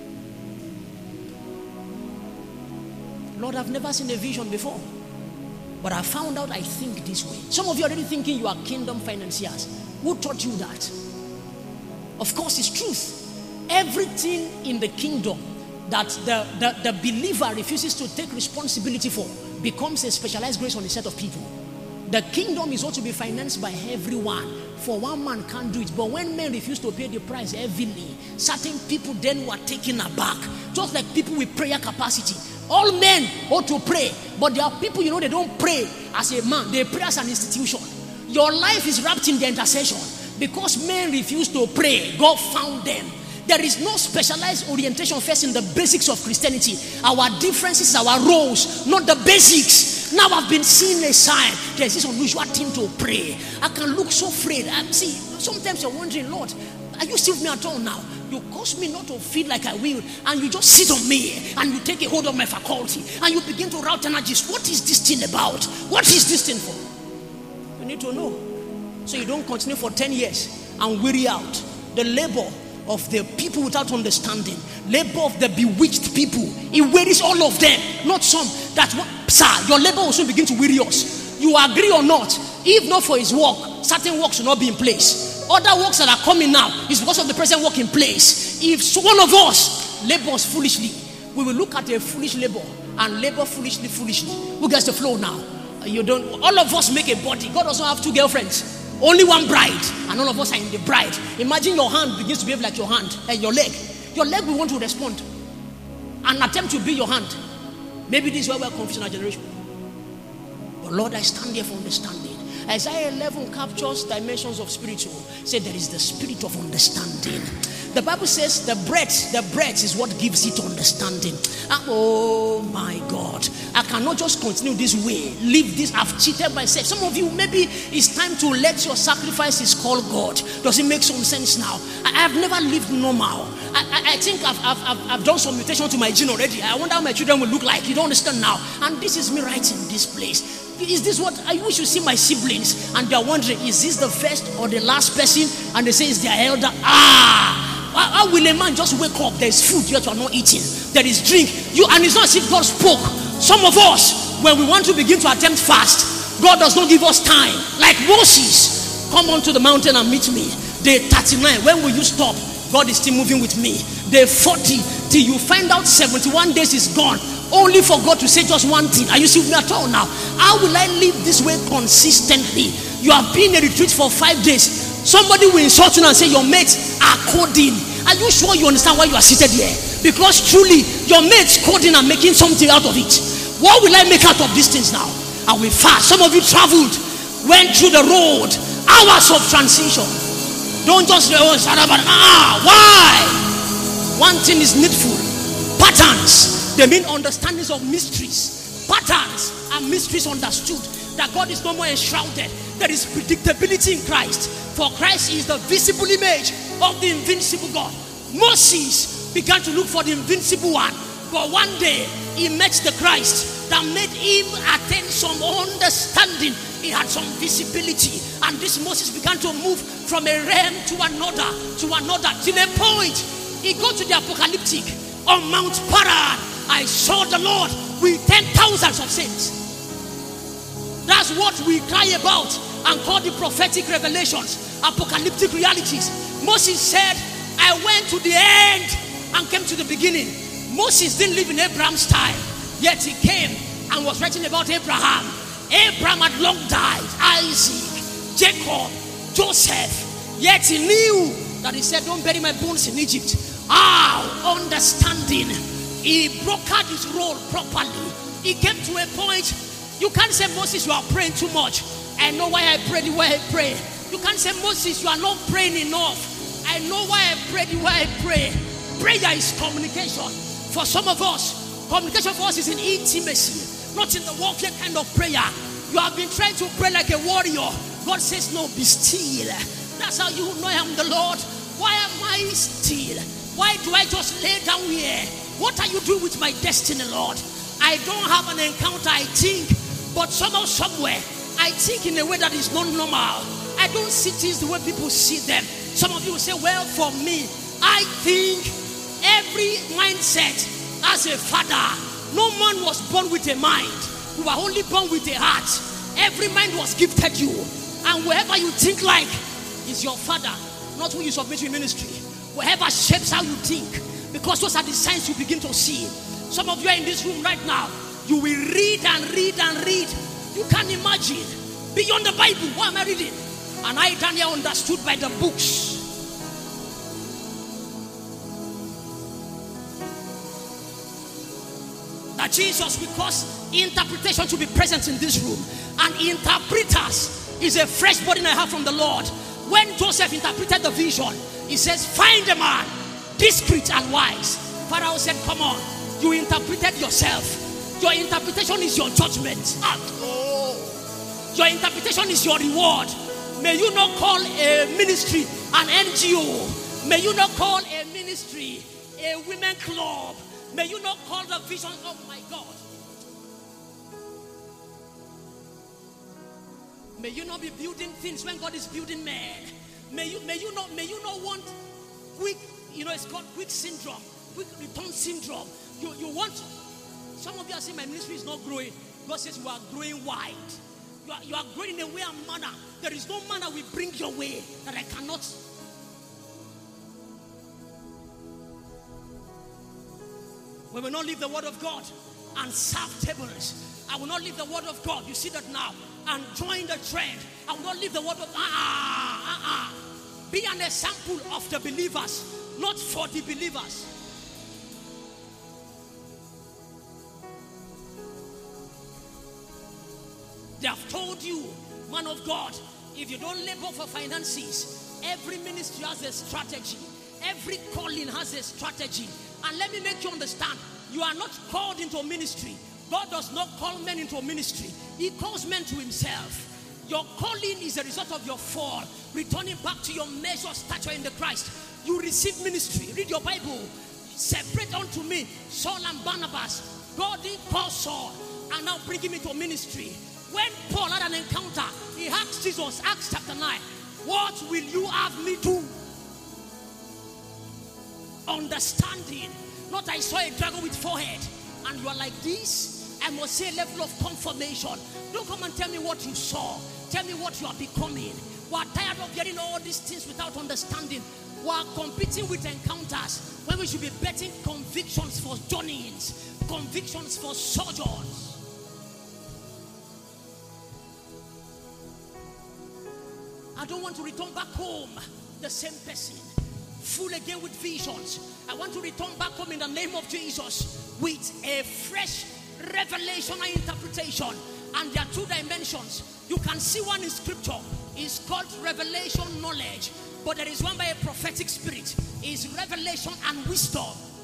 Lord, I've never seen a vision before. But I found out I think this way. Some of you are already thinking you are kingdom financiers. Who taught you that? Of course, it's truth. Everything in the kingdom that the believer refuses to take responsibility for becomes a specialized grace on a set of people. The kingdom is ought to be financed by everyone. For one man can't do it. But when men refuse to pay the price heavily, certain people then were taken aback. Just like people with prayer capacity. All men ought to pray, but there are people, they don't pray as a man, they pray as an institution. Your life is wrapped in the intercession. Because men refuse to pray, God found them. There is no specialized orientation first in the basics of Christianity. Our differences, our roles, not the basics. Now I've been seeing a sign. There's this unusual thing to pray. I can look so afraid. See, sometimes you're wondering, Lord, are you still with me at all now? You cause me not to feel like I will, and you just sit on me, and you take a hold of my faculty, and you begin to route energies. What is this thing about? What is this thing for? You need to know, so you don't continue for 10 years and weary out. The labor of the people without understanding, labor of the bewitched people, it wearies all of them, not some. That's what, sir, your labor will soon begin to weary us. You agree or not? If not for his work, certain works will not be in place. Other works that are coming now is because of the present work in place. If one of us labors foolishly, we will look at a foolish labor and labor foolishly. Who gets the flow now? You don't. All of us make a body. God doesn't have two girlfriends. Only one bride, and all of us are in the bride. Imagine your hand begins to behave like your hand, and your leg will want to respond and attempt to be your hand. Maybe this is why we're confused in our generation. But Lord, I stand here for understanding. Isaiah 11 captures dimensions of spiritual. Say there is the spirit of understanding. The Bible says the breath is what gives it understanding. Oh my God, I cannot just continue this way. Leave this. I've cheated myself. Some of you, maybe it's time to let your sacrifices call God. Does it make some sense now? I have never lived normal. I think I've done some mutation to my gene already. I wonder how my children will look like. You don't understand now. And this is me right in this place. Is this what I wish you see my siblings and they're wondering, is this the first or the last person? And they say it's their elder. How will a man just wake up? There's food yet you are not eating. There is drink. And it's not as if God spoke. Some of us, when we want to begin to attempt fast, God does not give us time. Like Moses, come onto the mountain and meet me. Day 39, when will you stop? God is still moving with me. Day 40, till you find out 71 days is gone. Only for God to say just one thing. Are you seeing me at all now? How will I live this way consistently? You have been in a retreat for 5 days. Somebody will insult you and say your mates are coding. Are you sure you understand why you are seated here? Because truly your mates coding and making something out of it. What will I make out of these things now? I will fast. Some of you traveled, went through the road, hours of transition. Don't just why? One thing is needful. Patterns. They mean understandings of mysteries. Patterns and mysteries understood. That God is no more enshrouded. There is predictability in Christ. For Christ is the visible image of the invincible God. Moses began to look for the invincible one. But one day he met the Christ that made him attain some understanding. He had some visibility. And this Moses began to move from a realm to another, till a point he got to the apocalyptic. On Mount Paran, I saw the Lord with 10,000s of saints. That's what we cry about and call the prophetic revelations, apocalyptic realities. Moses said, I went to the end and came to the beginning. Moses didn't live in Abraham's time, yet he came and was writing about Abraham. Abraham had long died, Isaac, Jacob, Joseph, yet he knew that he said, don't bury my bones in Egypt. Understanding. He brokered his role properly. He came to a point. You can't say, Moses, you are praying too much. I know why I pray the way I pray. You can't say, Moses, you are not praying enough. I know why I pray the way I pray. Prayer is communication. For some of us, communication for us is in intimacy, not in the warfare kind of prayer. You have been trying to pray like a warrior. God says, no, be still. That's how you know I am the Lord. Why am I still? Why do I just lay down here? What are you doing with my destiny, Lord? I don't have an encounter, I think. But somehow, somewhere, I think in a way that is not normal. I don't see things the way people see them. Some of you will say, well, for me, I think every mindset as a father, no man was born with a mind. You were only born with a heart. Every mind was gifted you. And wherever you think like is your father, not who you submit to in ministry. Wherever shapes how you think. Because those are the signs you begin to see. Some of you are in this room right now. You will read and read and read. You can't imagine. Beyond the Bible, what am I reading? And I, Daniel, understood by the books. That That Jesus will cause interpretation to be present in this room. And interpreters is a fresh burden I have from the Lord. When Joseph interpreted the vision, he says, find a man, discreet and wise. Pharaoh said, come on, you interpreted yourself. Your interpretation is your judgment. Your interpretation is your reward. May you not call a ministry an NGO. May you not call a ministry a women club. May you not call the vision, oh my God. May you not be building things when God is building men. May you not want quick, it's called quick syndrome, quick return syndrome. You want, some of you are saying my ministry is not growing. God says you are growing wide. You are growing in a way and manner. There is no manner we bring your way that I cannot. We will not leave the word of God and serve tables. I will not leave the word of God. You see that now. And join the trend. I will not leave the word of Be an example of the believers, not for the believers. They have told you, man of God, if you don't labor for finances, every ministry has a strategy. Every calling has a strategy. And let me make you understand, you are not called into ministry. God does not call men into ministry. He calls men to himself. Your calling is a result of your fall, returning back to your measure of stature in the Christ. You receive ministry. Read your Bible. Separate unto me Saul and Barnabas. God didn't call Saul and now bring him into ministry. When Paul had an encounter, he asked Jesus, Acts chapter 9, what will you have me do? Understanding. Not I saw a dragon with 4 heads and you are like this. I must say a level of confirmation. Don't come and tell me what you saw. Tell me what you are becoming. We are tired of hearing all these things without understanding. We are competing with encounters when we should be betting convictions for journeyings, convictions for sojourns. I don't want to return back home the same person, full again with visions. I want to return back home in the name of Jesus with a fresh revelation and interpretation. And there are 2 dimensions. You can see one in scripture. It's called revelation knowledge. But there is one by a prophetic spirit. It's revelation and wisdom.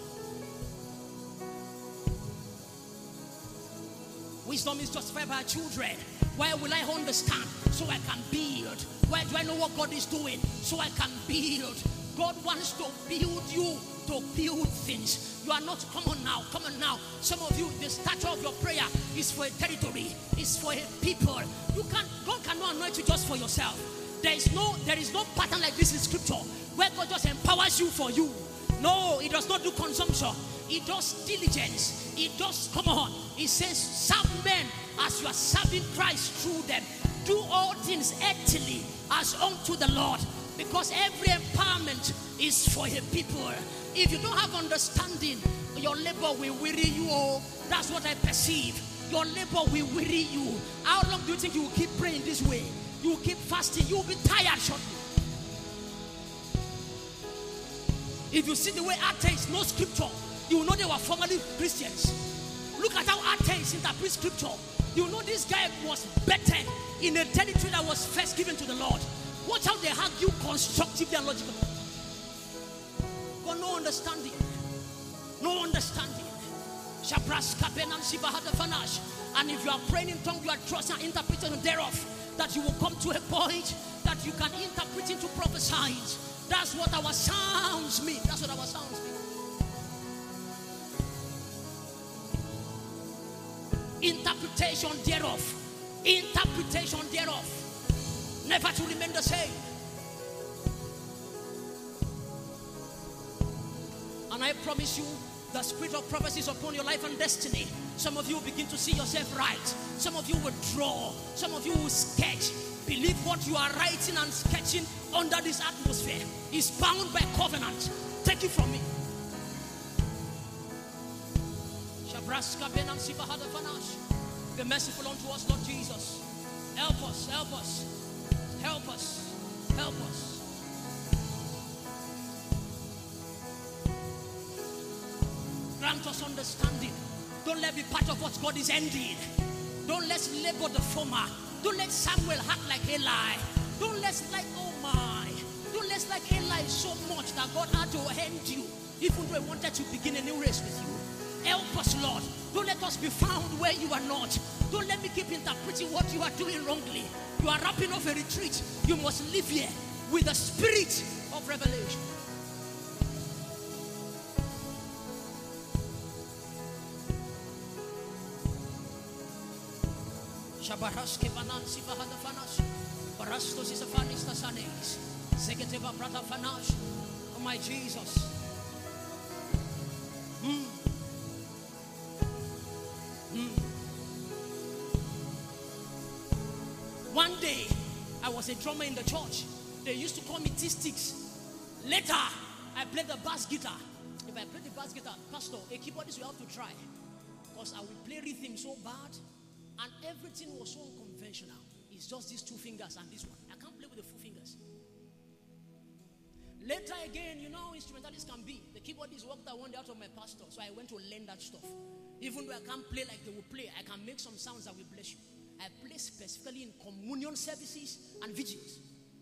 Wisdom is justified by our children. Why will I understand? So I can build. Why do I know what God is doing? So I can build. God wants to build you to build things. You are not, come on now. Some of you, the stature of your prayer is for a territory, is for a people. God cannot anoint you just for yourself. There is no pattern like this in scripture where God just empowers you for you. No, it does not do consumption. It does diligence. It does, come on. It says, serve men as you are serving Christ through them. Do all things earthily as unto the Lord. Because every empowerment is for a people. If you don't have understanding, your labor will weary you. Oh, that's what I perceive. Your labor will weary you. How long do you think you will keep praying this way? You will keep fasting. You will be tired shortly. If you see the way atheists know scripture, you will know they were formerly Christians. Look at how atheists interpret scripture. You know this guy was better in a territory that was first given to the Lord. Watch how they argue constructively and logically. But no understanding. No understanding. And if you are praying in tongues, you are trusting and interpreting thereof, that you will come to a point that you can interpret into prophesy. That's what our sounds mean. That's what our sounds mean. Interpretation thereof. Interpretation thereof. Never to remain the same. And I promise you, the spirit of prophecy is upon your life and destiny. Some of you begin to see yourself right. Some of you will draw. Some of you will sketch. Believe what you are writing and sketching under this atmosphere is bound by covenant. Take it from me. Be merciful unto us, Lord Jesus. Help us, help us. Help us. Help us. Grant us understanding. Don't let be part of what God is ending. Don't let's label the former. Don't let Samuel act like Eli. Don't let's like, oh my. Don't let's like Eli so much that God had to end you, even though he wanted to begin a new race with you. Help us, Lord. Don't let us be found where you are not. Don't let me keep interpreting what you are doing wrongly. You are wrapping up a retreat. You must live here with the spirit of revelation. Shabaraski Vanansi Vahadafanas, Barastos is a Fanis Tasanes, Zeketeva Prata Fanash. Oh my Jesus. One day, I was a drummer in the church. They used to call me T-Sticks. Later, I played the bass guitar. If I play the bass guitar, Pastor, a keyboardist will have to try. Because I will play rhythm so bad. And everything was so unconventional. It's just these two fingers and this one. I can't play with the full fingers. Later again, you know how instrumentalists can be. The keyboardist walked out one day out of my pastor. So I went to learn that stuff. Even though I can't play like they will play, I can make some sounds that will bless you. I play specifically in communion services and vigils.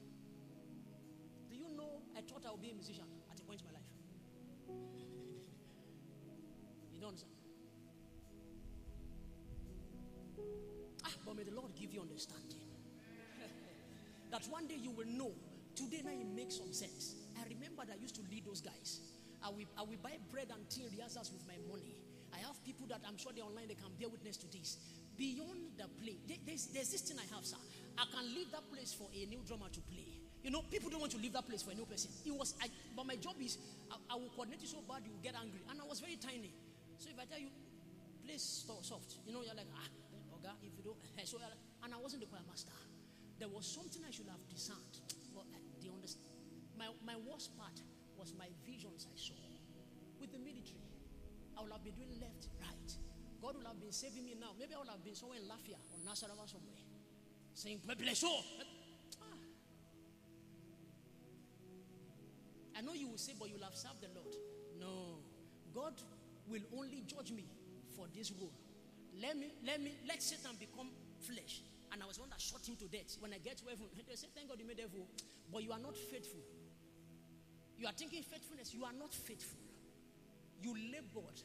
Do you know I thought I would be a musician at a point in my life? You don't understand? But may the Lord give you understanding. That one day you will know. Today now it makes some sense. I remember that I used to lead those guys. I will buy bread and tea in rehearsals with my money. I have people that I'm sure they're online, they can bear witness to this. Beyond the play, there's this thing I have, sir. I can leave that place for a new drummer to play. You know, people don't want to leave that place for a new person. But my job is, I will coordinate you so bad you will get angry. And I was very tiny. So if I tell you, play soft, you know, you're like, if you don't, so and I wasn't the choir master. There was something I should have discerned. But do you understand? My worst part was my visions I saw with the military. I would have been doing left, right. God would have been saving me now. Maybe I would have been somewhere in Lafia or Nasarawa somewhere, saying, "Bless you." I know you will say, but you will have served the Lord. No, God will only judge me for this role. Let Satan become flesh. And I was one that shot him to death. When I get to heaven, they say, thank God you made devil. But you are not faithful. You are thinking faithfulness. You are not faithful. You labored.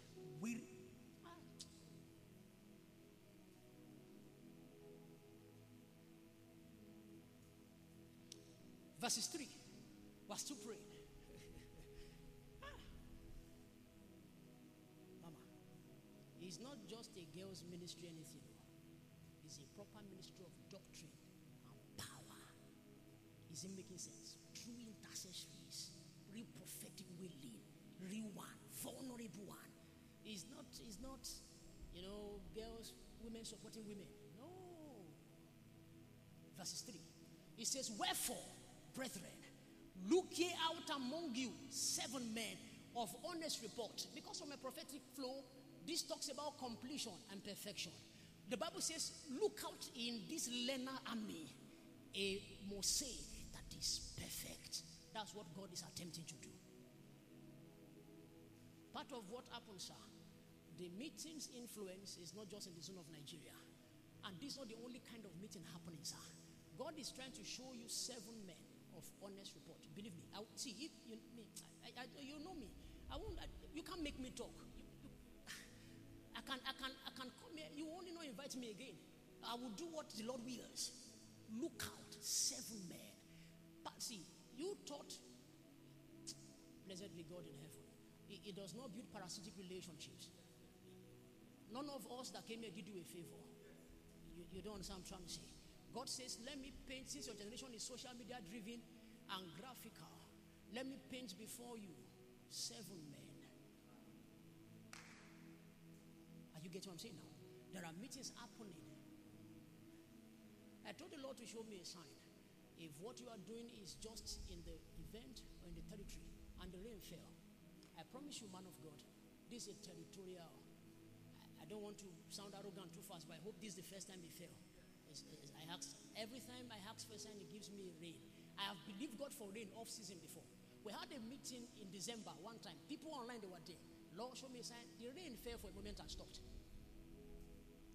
Verses 3. We're still praying. It's not just a girl's ministry, anything. It's a proper ministry of doctrine and power. Is it making sense? True intercessories, real prophetic willing, real one, vulnerable one. It's not, you know, girls, women supporting women. No. Verses 3. It says, wherefore, brethren, look ye out among you 7 men of honest report. Because of my prophetic flow, this talks about completion and perfection. The Bible says, look out in this learner army, a mosaic that is perfect. That's what God is attempting to do. Part of what happens, sir, the meeting's influence is not just in the zone of Nigeria. And this is not the only kind of meeting happening, sir. God is trying to show you 7 men of honest report. Believe me. If you know me. You can't make me talk. I can come here. You only not invite me again. I will do what the Lord wills. Look out, 7 men. But see, you thought, blessed be God in heaven. It does not build parasitic relationships. None of us that came here did you a favor. You don't understand what I'm trying to say. God says, let me paint, since your generation is social media driven and graphical, let me paint before you 7 men. You get what I'm saying now? There are meetings happening. I told the Lord to show me a sign. If what you are doing is just in the event or in the territory and the rain fell, I promise you, man of God, this is a territorial. I don't want to sound arrogant too fast, but I hope this is the first time it fell. Every time I ask for a sign, he gives me rain. I have believed God for rain off season before. We had a meeting in December one time. People online, they were there. Lord, show me a sign. The rain fell for a moment and stopped.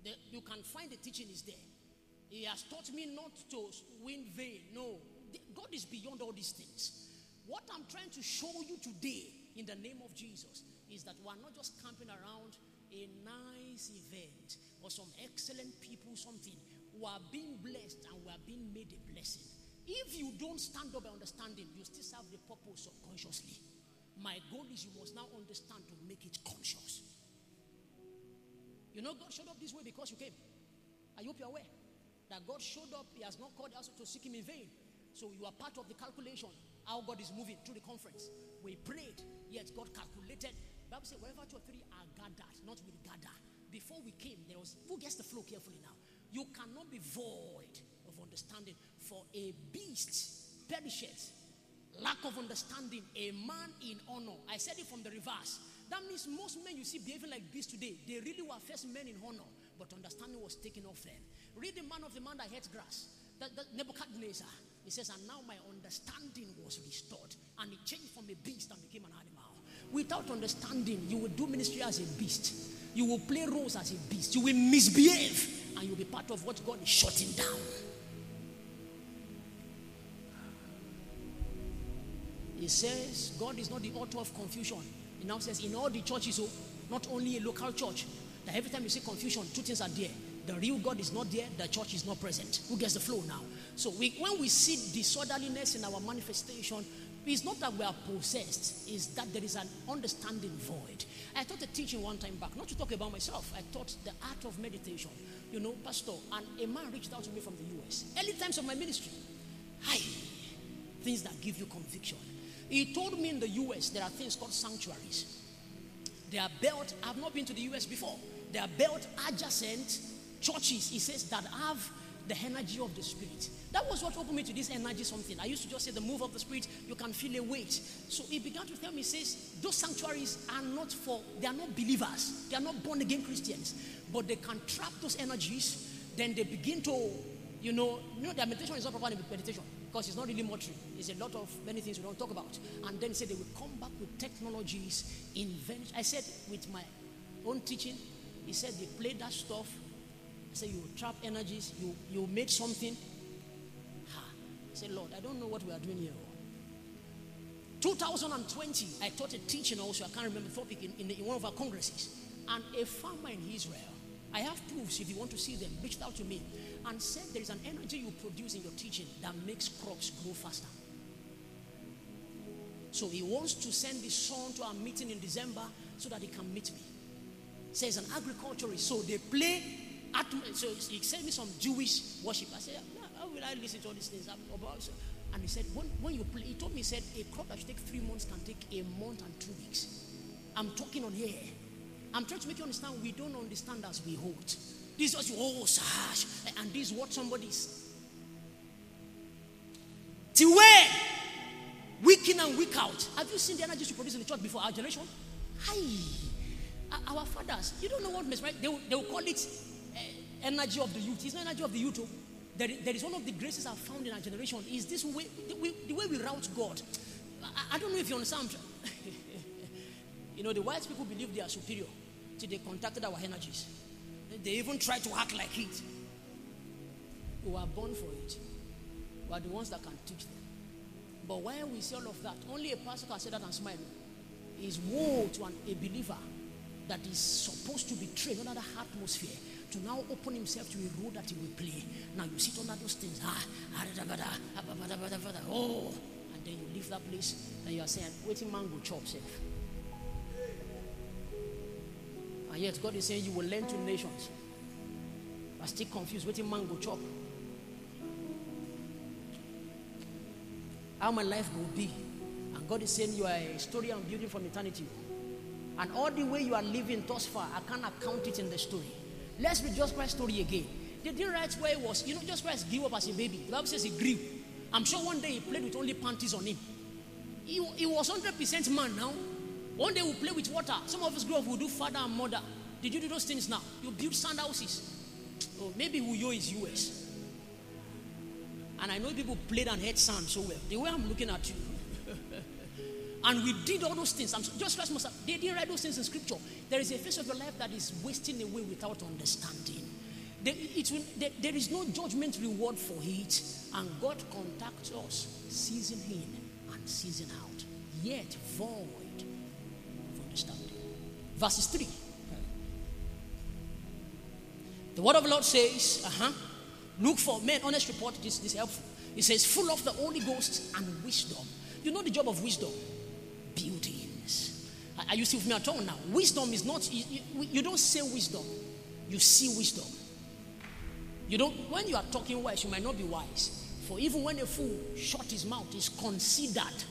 You can find the teaching is there. He has taught me not to win vain. No. God is beyond all these things. What I'm trying to show you today in the name of Jesus is that we're not just camping around a nice event or some excellent people, something. We are being blessed and we are being made a blessing. If you don't stand up by understanding, you still serve the purpose subconsciously. My goal is you must now understand to make it conscious. You know God showed up this way because you came. I hope you're aware that God showed up. He has not called us to seek him in vain. So you are part of the calculation, how God is moving through the conference. We prayed, yet God calculated. The Bible says, wherever 2 or 3 are gathered, not will gather. Before we came, there was, who gets the flow carefully now? You cannot be void of understanding. For a beast perisheth, lack of understanding, a man in honor. I said it from the reverse. That means most men you see behaving like beasts today, they really were first men in honor, but understanding was taken off them. Read the man of the man that hates grass. That Nebuchadnezzar, he says, and now my understanding was restored, and it changed from a beast and became an animal. Without understanding, you will do ministry as a beast. You will play roles as a beast. You will misbehave, and you'll be part of what God is shutting down. He says God is not the author of confusion. He now says in all the churches, so not only a local church, that every time you see confusion, 2 things are there. The real God is not there, the church is not present. Who gets the flow now? So when we see disorderliness in our manifestation, it's not that we are possessed, it's that there is an understanding void. I taught a teaching one time back, not to talk about myself, I taught the art of meditation. You know, Pastor, and a man reached out to me from the US. Early times of my ministry. Things that give you conviction. He told me in the US there are things called sanctuaries. They are built, I've not been to the US before. They are built adjacent churches, he says, that have the energy of the Spirit. That was what opened me to this energy something. I used to just say the move of the Spirit, you can feel a weight. So he began to tell me, he says, those sanctuaries are not they are not believers. They are not born again Christians. But they can trap those energies. Then they begin to, their meditation is not proper meditation. Because it's not really much. There's a lot of many things we don't talk about. And then he said they will come back with technologies, invention. I said with my own teaching, he said they play that stuff. I said you trap energies, you made something. I said, Lord, I don't know what we are doing here. 2020, I taught a teaching also, I can't remember the topic, in one of our congresses. And a farmer in Israel, I have proofs if you want to see them, reached out to me and said there is an energy you produce in your teaching that makes crops grow faster. So he wants to send his son to our meeting in December so that he can meet me. Says an agriculturist, so they play. So he sent me some Jewish worship. I said, how will I listen to all these things? And he said, when you play, he told me, he said, a crop that should take 3 months can take a month and 2 weeks. I'm talking on here. I'm trying to make you understand we don't understand as we hold. This is sash, and this is what somebody's. Till when? Week in and week out. Have you seen the energies we produce in the church before our generation? Our fathers, you don't know what means, right? They will call it energy of the youth. It's not energy of the youth. There is one of the graces I've found in our generation is this way, the way we route God. I don't know if you understand. The white people believe they are superior till they contacted our energies. They even try to act like it. We are born for it. We are the ones that can teach them. But while we say all of that, only a pastor can say that and smile. Is woe to a believer that is supposed to be trained under the atmosphere to now open himself to a role that he will play. Now you sit under those things. And then you leave that place and you are saying, waiting man will chop self. And yet God is saying you will lend to nations. But still confused, waiting man will chop. How my life will be. And God is saying you are a story I'm building from eternity. And all the way you are living thus far, I can't account it in the story. Let's read just Christ's story again. They didn't write where he was. Just Christ grew up as a baby. The Bible says he grew. I'm sure one day he played with only panties on him. He was 100% man now. One day we'll play with water. Some of us grew up, we'll do father and mother. Did you do those things now? You build sand houses. Oh, maybe Uyo is US. And I know people played and had sand so well. The way I'm looking at you. And we did all those things. Jesus Christ must have, they didn't write those things in scripture. There is a phase of your life that is wasting away without understanding. There is no judgment reward for it. And God contacts us, season in and season out, yet void of understanding. Verses 3. The word of the Lord says, look for men, honest report, this is helpful. It says, full of the Holy Ghost and wisdom. You know the job of wisdom? Buildings. Are you still with me at all now? Wisdom is not, you don't say wisdom, you see wisdom. You don't, when you are talking wise, you might not be wise. For even when a fool shut his mouth, is considered.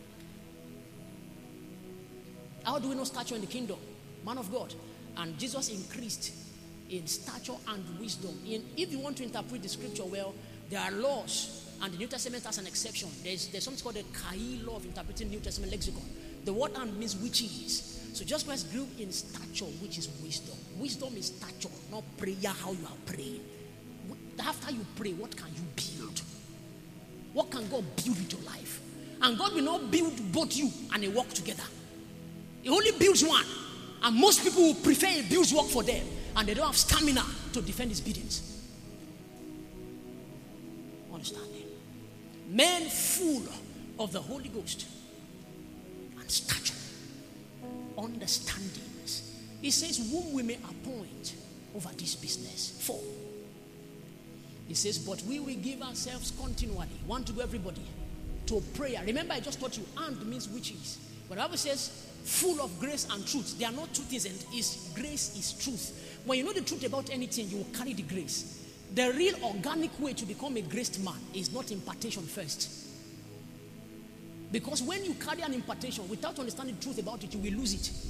How do we know stature in the kingdom? Man of God. And Jesus increased in stature and wisdom. If you want to interpret the scripture well, there are laws. And the New Testament has an exception. There's something called the Kai law of interpreting New Testament lexicon. The word and means which is. So Jesus Christ grew in stature, which is wisdom. Wisdom is stature, not prayer, how you are praying. After you pray, what can you build? What can God build with your life? And God will not build both you and a work together. He only builds one. And most people will prefer he builds work for them. And they don't have stamina to defend his biddings. Understanding. Men full of the Holy Ghost and stature, understandings. He says, whom we may appoint over this business. 4. He says, but we will give ourselves continually. Want to go, everybody, to prayer. Remember, I just taught you, and means which is. But the Bible says, full of grace and truth. They are not two things, and grace is truth. When you know the truth about anything, you will carry the grace. The real organic way to become a graced man is not impartation first. Because when you carry an impartation without understanding the truth about it, you will lose it.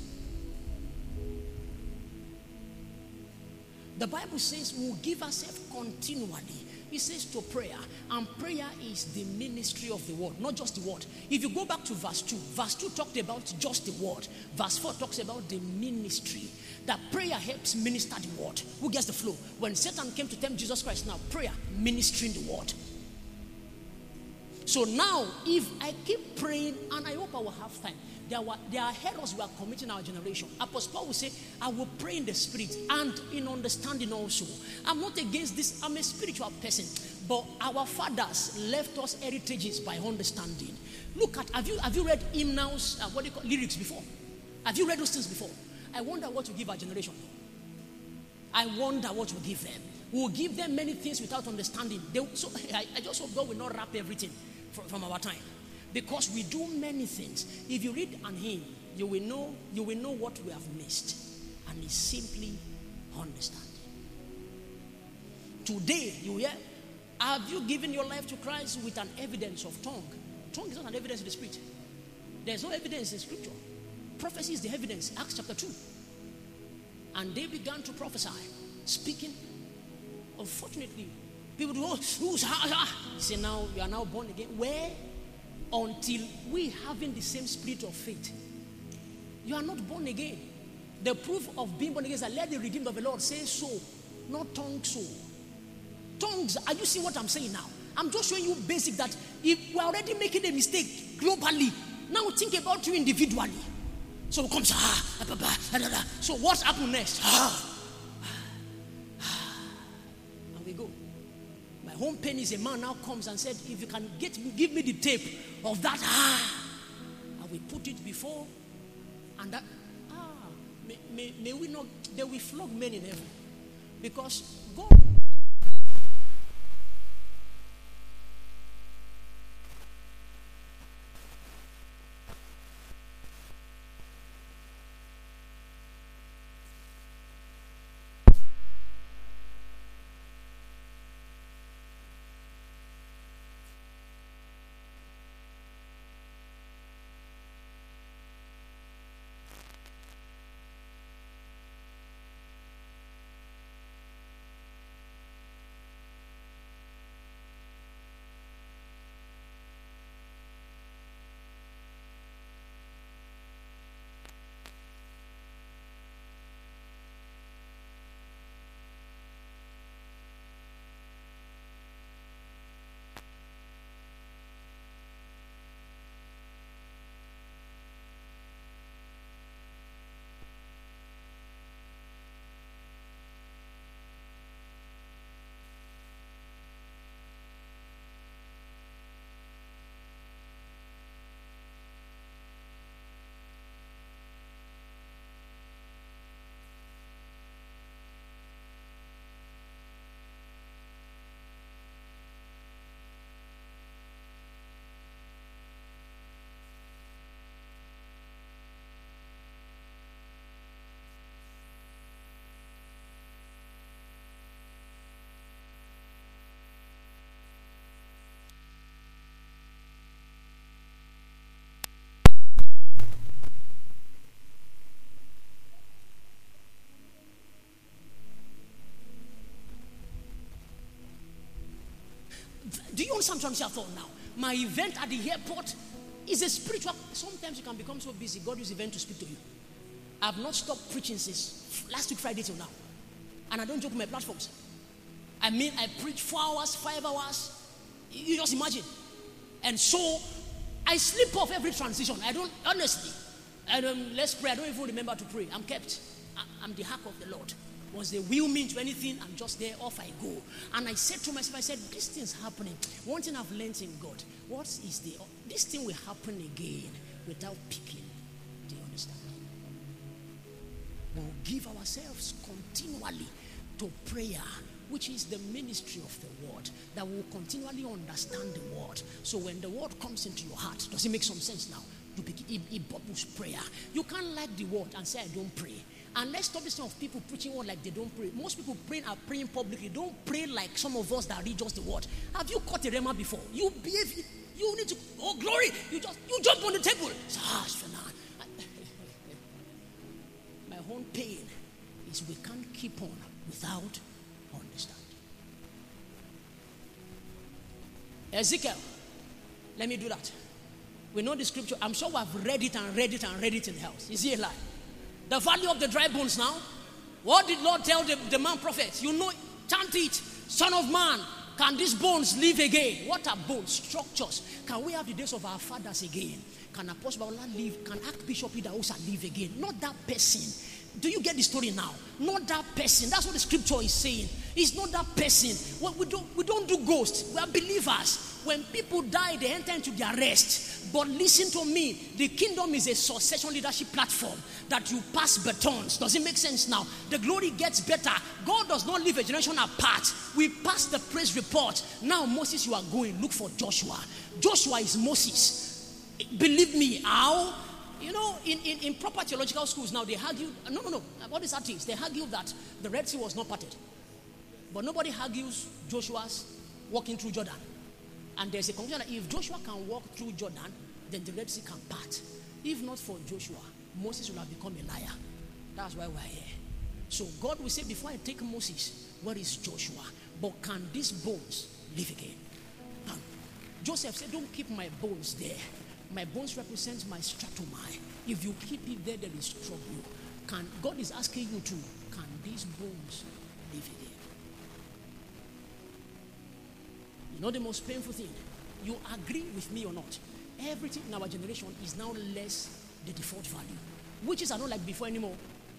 The Bible says we'll give ourselves continually. It says to prayer. And prayer is the ministry of the word, not just the word. If you go back to verse 2 talked about just the word. Verse 4 talks about the ministry. That prayer helps minister the word. Who gets the flow? When Satan came to tempt Jesus Christ, now prayer, ministering the word. So now, if I keep praying, and I hope I will have time, there are errors we are committing in our generation. Apostle Paul will say, I will pray in the spirit and in understanding also. I'm not against this. I'm a spiritual person. But our fathers left us heritages by understanding. Look at, have you read hymnals, lyrics before? Have you read those things before? I wonder what you give our generation. I wonder what you give them. We will give them many things without understanding. I just hope God will not wrap everything from our time. Because we do many things. If you read an hymn, you will know what we have missed. And it's simply understanding. Today, you hear, have you given your life to Christ with an evidence of tongue? Tongue is not an evidence in the spirit. There's no evidence in scripture. Prophecy is the evidence. Acts chapter 2. And they began to prophesy, speaking. Unfortunately, people do, say now, you are now born again. Where? Until we having the same spirit of faith. You are not born again. The proof of being born again is that let the redeemed of the Lord say so, not tongue so. Tongues, are you seeing what I'm saying now? I'm just showing you basic that if we're already making a mistake globally, now think about you individually. So it comes, so what's happened next? And we go. My home pain is a man now comes and said, if you can give me the tape of that, and we put it before, and that, may we not, they will flog men in heaven. Because God, Do you understand what I'm saying now? My event at the airport is a spiritual. Sometimes you can become so busy, God uses event to speak to you. I've not stopped preaching since last week Friday till now. And I don't joke with my platforms. I mean, I preach 4 hours, 5 hours. You just imagine. And so, I slip off every transition. I don't, honestly. Let's pray. I don't even remember to pray. I'm kept. I'm the hack of the Lord. Once they will me into anything, I'm just there, off I go. And I said to myself, I said, this thing's happening. One thing I've learned in God, this thing will happen again without picking. Do you understand? We'll give ourselves continually to prayer, which is the ministry of the word, that will continually understand the word. So when the word comes into your heart, does it make some sense now? It bubbles prayer. You can't like the word and say, I don't pray. And let's stop this thing of people preaching word like they don't pray. Most people praying are praying publicly. Don't pray like some of us that read just the word. Have you caught a rhema before? You behave, you need to, oh glory, you jump on the table. My own pain is we can't keep on without understanding. Ezekiel, let me do that. We know the scripture. I'm sure we have read it and read it and read it in the house. Is it a lie? The value of the dry bones now. What did Lord tell the man prophet? You know, chant it. Son of man, can these bones live again? What are bones? Structures. Can we have the days of our fathers again? Can Apostle Baola live? Can Archbishop Idahosa live again? Not that person. Do you get the story now? Not that person. That's what the scripture is saying. It's not that person. Well, we don't do ghosts. We are believers. When people die, they enter into their rest. But listen to me. The kingdom is a succession leadership platform that you pass batons. Does it make sense now? The glory gets better. God does not leave a generation apart. We pass the praise report. Now, Moses, you are going. Look for Joshua. Joshua is Moses. Believe me, how? You know, in proper theological schools now, they argue, no. What is that? They argue that the Red Sea was not parted. But nobody argues Joshua's walking through Jordan. And there's a conclusion that if Joshua can walk through Jordan, then the Red Sea can part. If not for Joshua, Moses will have become a liar. That's why we're here. So God will say, before I take Moses, where is Joshua? But can these bones live again? Now, Joseph said, don't keep my bones there. My bones represent my stratumai. If you keep it there, there is trouble. God is asking you to, can these bones live again? You know the most painful thing? You agree with me or not? Everything in our generation is now less the default value. Witches are not like before anymore.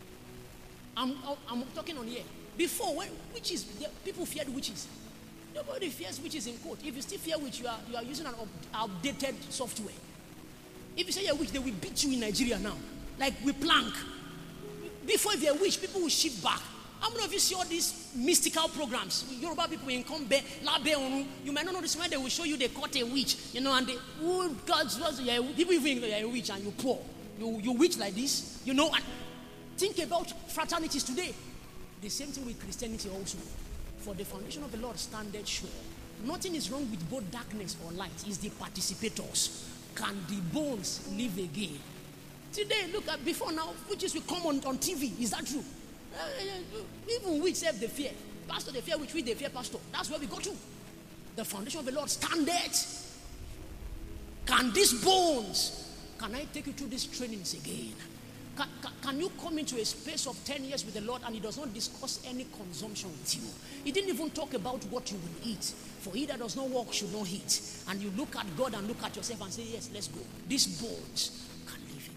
I'm talking on here. Before, when witches, people feared witches. Nobody fears witches in court. If you still fear witch, you are using an outdated software. If you say you're a witch, they will beat you in Nigeria now. Like we plank. Before, if you're a witch, people will shift back. How many of you see all these mystical programs? Yoruba people in Kombe, Labe Onu. You might not know this when they will show you they caught a witch. You know, and they, oh God, people even think you're a witch and you poor. You witch like this. You know, and think about fraternities today. The same thing with Christianity also. For the foundation of the Lord standeth sure. Nothing is wrong with both darkness or light. It's the participators. Can the bones live again? Today, look at before now, witches will come on TV. Is that true? Even witch self they fear. Pastor they fear witch, they fear pastor. That's where we go to. The foundation of the Lord standeth. Can these bones, can I take you through these trainings again? Can you come into a space of 10 years with the Lord and he does not discuss any consumption with you? He didn't even talk about what you will eat. For he that does not walk should not eat. And you look at God and look at yourself and say, yes, let's go. These bones can live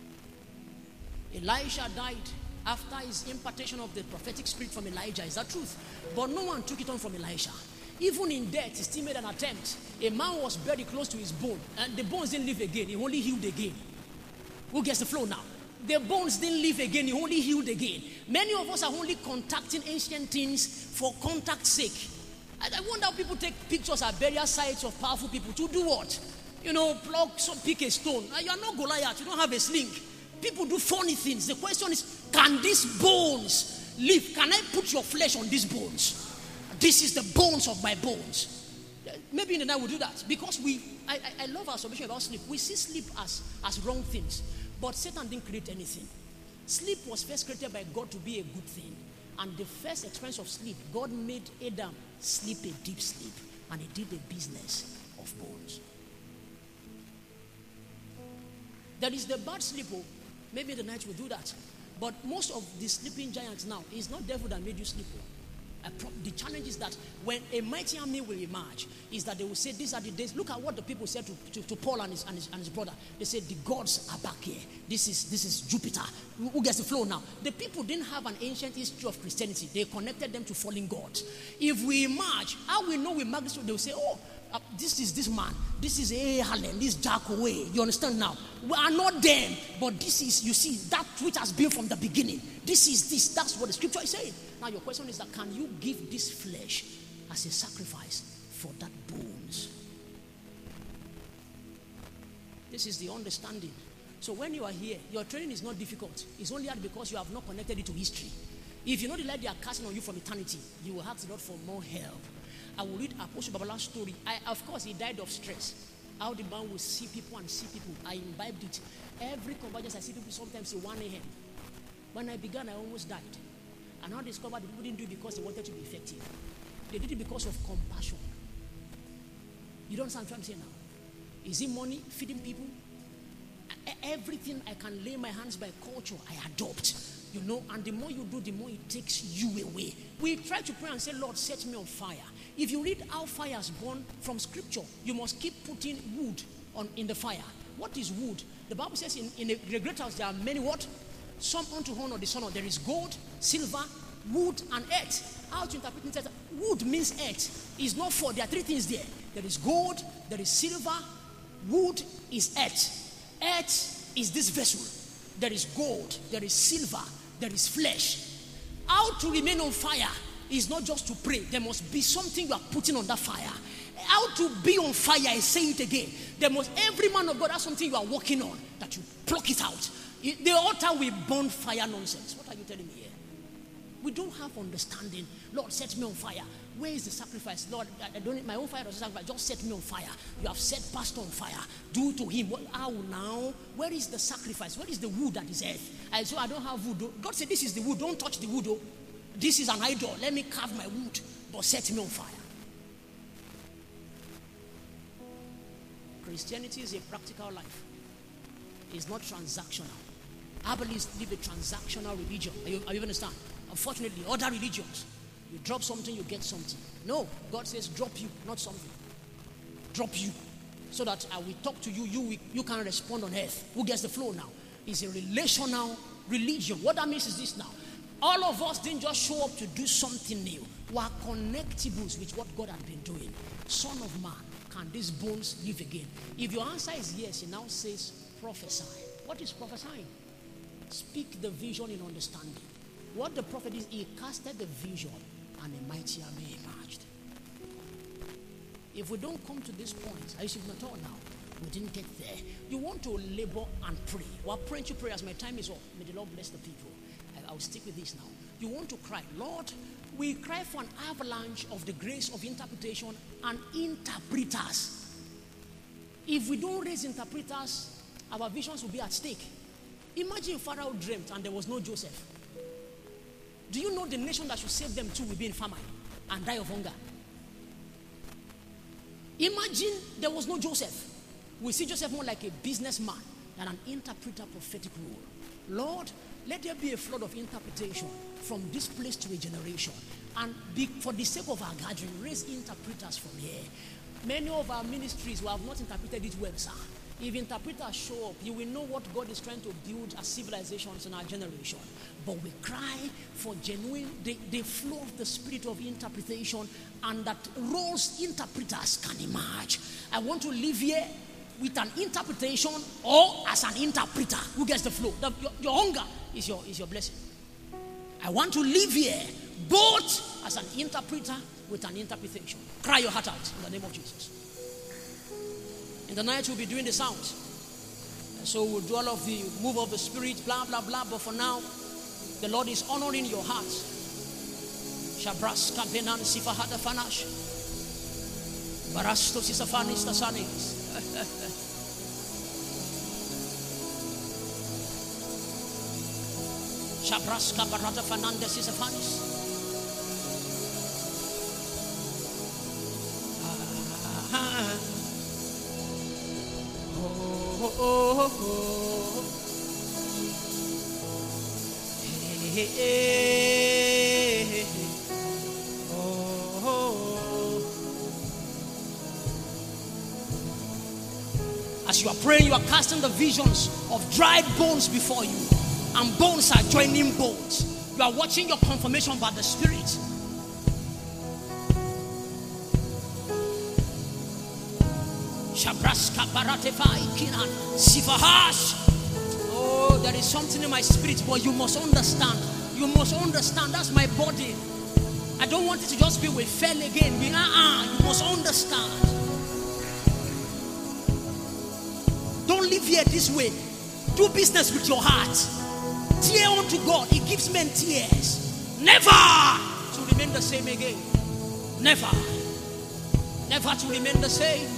again. Elisha died after his impartation of the prophetic spirit from Elijah. Is that truth? But no one took it on from Elisha. Even in death, he still made an attempt. A man was buried close to his bone. And the bones didn't live again. He only healed again. Who gets the flow now? The bones didn't live again. He only healed again. Many of us are only contacting ancient things for contact's sake. I wonder how people take pictures at burial sites of powerful people. To do what? You know, pick a stone. You are not Goliath. You don't have a sling. People do funny things. The question is, can these bones live? Can I put your flesh on these bones? This is the bones of my bones. Maybe in the night we'll do that. Because I love our submission about sleep. We see sleep as wrong things. But Satan didn't create anything. Sleep was first created by God to be a good thing. And the first experience of sleep, God made Adam sleep a deep sleep. and he did the business of bones. There is the bad sleep. Maybe the night will do that. But most of the sleeping giants now, it's not devil that made you sleep. The challenge is that when a mighty army will emerge, is that they will say, these are the days. Look at what the people said to Paul and his brother. They said, the gods are back here. This is Jupiter. Who gets the flow now? The people didn't have an ancient history of Christianity. They connected them to fallen gods. If we emerge, how we know we mark this? They will say, this is this man. This is Helen. This Jack away. You understand now? We are not them, but this is, you see, that which has been from the beginning. This is this. That's what the scripture is saying. Now your question is that, can you give this flesh as a sacrifice for that bones? This is the understanding. So when you are here, your training is not difficult. It's only hard because you have not connected it to history. If you know the light they are casting on you from eternity, you will ask the Lord for more help. I will read Apostle Babala's story. Of course, he died of stress. How the man will see people and see people. I imbibed it. Every convergence, I see people sometimes at 1 a.m. When I began, I almost died. And now I discovered the people didn't do it because they wanted to be effective. They did it because of compassion. You don't understand what I'm saying now? Is it money, feeding people? Everything I can lay my hands by culture, I adopt. You know, and the more you do, the more it takes you away. We try to pray and say, Lord, set me on fire. If you read how fire is born from scripture, you must keep putting wood in the fire. What is wood? The Bible says in the great house there are many what? Some unto honor the son of. There is gold, silver, wood, and earth. How to interpret it? Wood means earth. It's not for. There are three things there. There is gold, there is silver, wood is earth. Earth is this vessel. There is gold, there is silver, there is flesh. How to remain on fire is not just to pray. There must be something you are putting on that fire. How to be on fire, I say it again. Every man of God has something you are working on, that you pluck it out. The altar will burn fire nonsense. What are you telling me here? We don't have understanding. Lord, set me on fire. Where is the sacrifice? Lord, I don't need my own fire as a sacrifice. Just set me on fire. You have set pastor on fire. Do to him. How now? Where is the sacrifice? Where is the wood that is earth? So I don't have wood. God said, this is the wood. Don't touch the wood. This is an idol. Let me carve my wood. But set me on fire. Christianity is a practical life. It's not transactional. I believe live a transactional religion. Are you understand? Unfortunately, other religions, you drop something, you get something. No, God says drop you, not something. Drop you. So that I will talk to you, you can respond on earth. Who gets the flow now? It's a relational religion. What that means is this now. All of us didn't just show up to do something new. We are connectables with what God had been doing. Son of man, can these bones live again? If your answer is yes, he now says prophesy. What is prophesying? Speak the vision in understanding. What the prophet is, he casted the vision and a mighty army emerged. If we don't come to this point, I should not talk now, we didn't get there. You want to labor and pray. We're praying to prayers. My time is up. May the Lord bless the people. I'll stick with this now. You want to cry, Lord, we cry for an avalanche of the grace of interpretation and interpreters. If we don't raise interpreters, our visions will be at stake. Imagine Pharaoh dreamt and there was no Joseph. Do you know the nation that should save them too will be in famine and die of hunger? Imagine there was no Joseph. We see Joseph more like a businessman than an interpreter prophetic role. Lord, let there be a flood of interpretation from this place to a generation. And for the sake of our gathering, raise interpreters from here. Many of our ministries we have not interpreted it well, sir. If interpreters show up, you will know what God is trying to build as civilizations in our generation. But we cry for genuine, the flow of the spirit of interpretation, and that roles interpreters can emerge. I want to live here with an interpretation or as an interpreter. Who gets the flow? Your hunger is your blessing. I want to live here both as an interpreter with an interpretation. Cry your heart out in the name of Jesus. In the night we'll be doing the sounds. So we'll do all of the move of the spirit, blah, blah, blah. But for now, the Lord is honoring your heart. Shabras kavenan sifahada fanash. Barasto sisafanis tasanis. Shabras kabarata fanandes sisafanis. As you are praying, you are casting the visions of dried bones before you, and bones are joining bones. You are watching your confirmation by the Spirit. Oh, there is something in my spirit, but you must understand. You must understand. That's my body. I don't want it to just be with fell again. You must understand. Don't live here this way. Do business with your heart. Tear unto God. He gives men tears. Never to remain the same again. Never. Never to remain the same.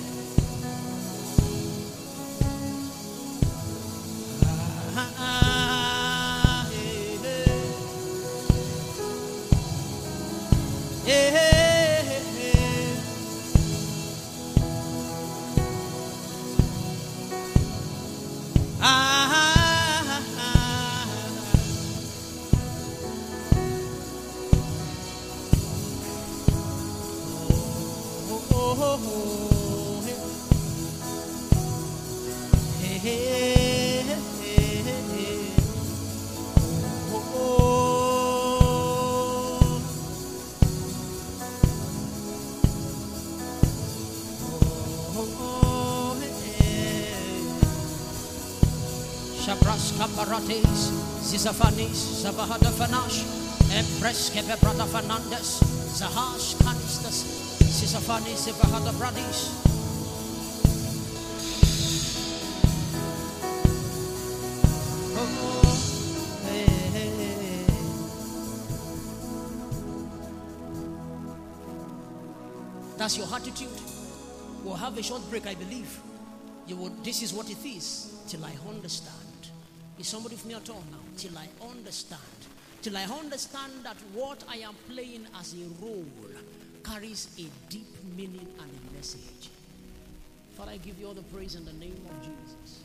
Caparates, Zizafanis, Zabahada Fanash, Empress Kepebrada Fernandez, Zahash Canistas, Zizafanis, Zabahada Bradis. That's your attitude. We'll have a short break, I believe. This is what it is, till I understand. Is somebody with me at all now? Till I understand. Till I understand that what I am playing as a role carries a deep meaning and a message. Father, I give you all the praise in the name of Jesus.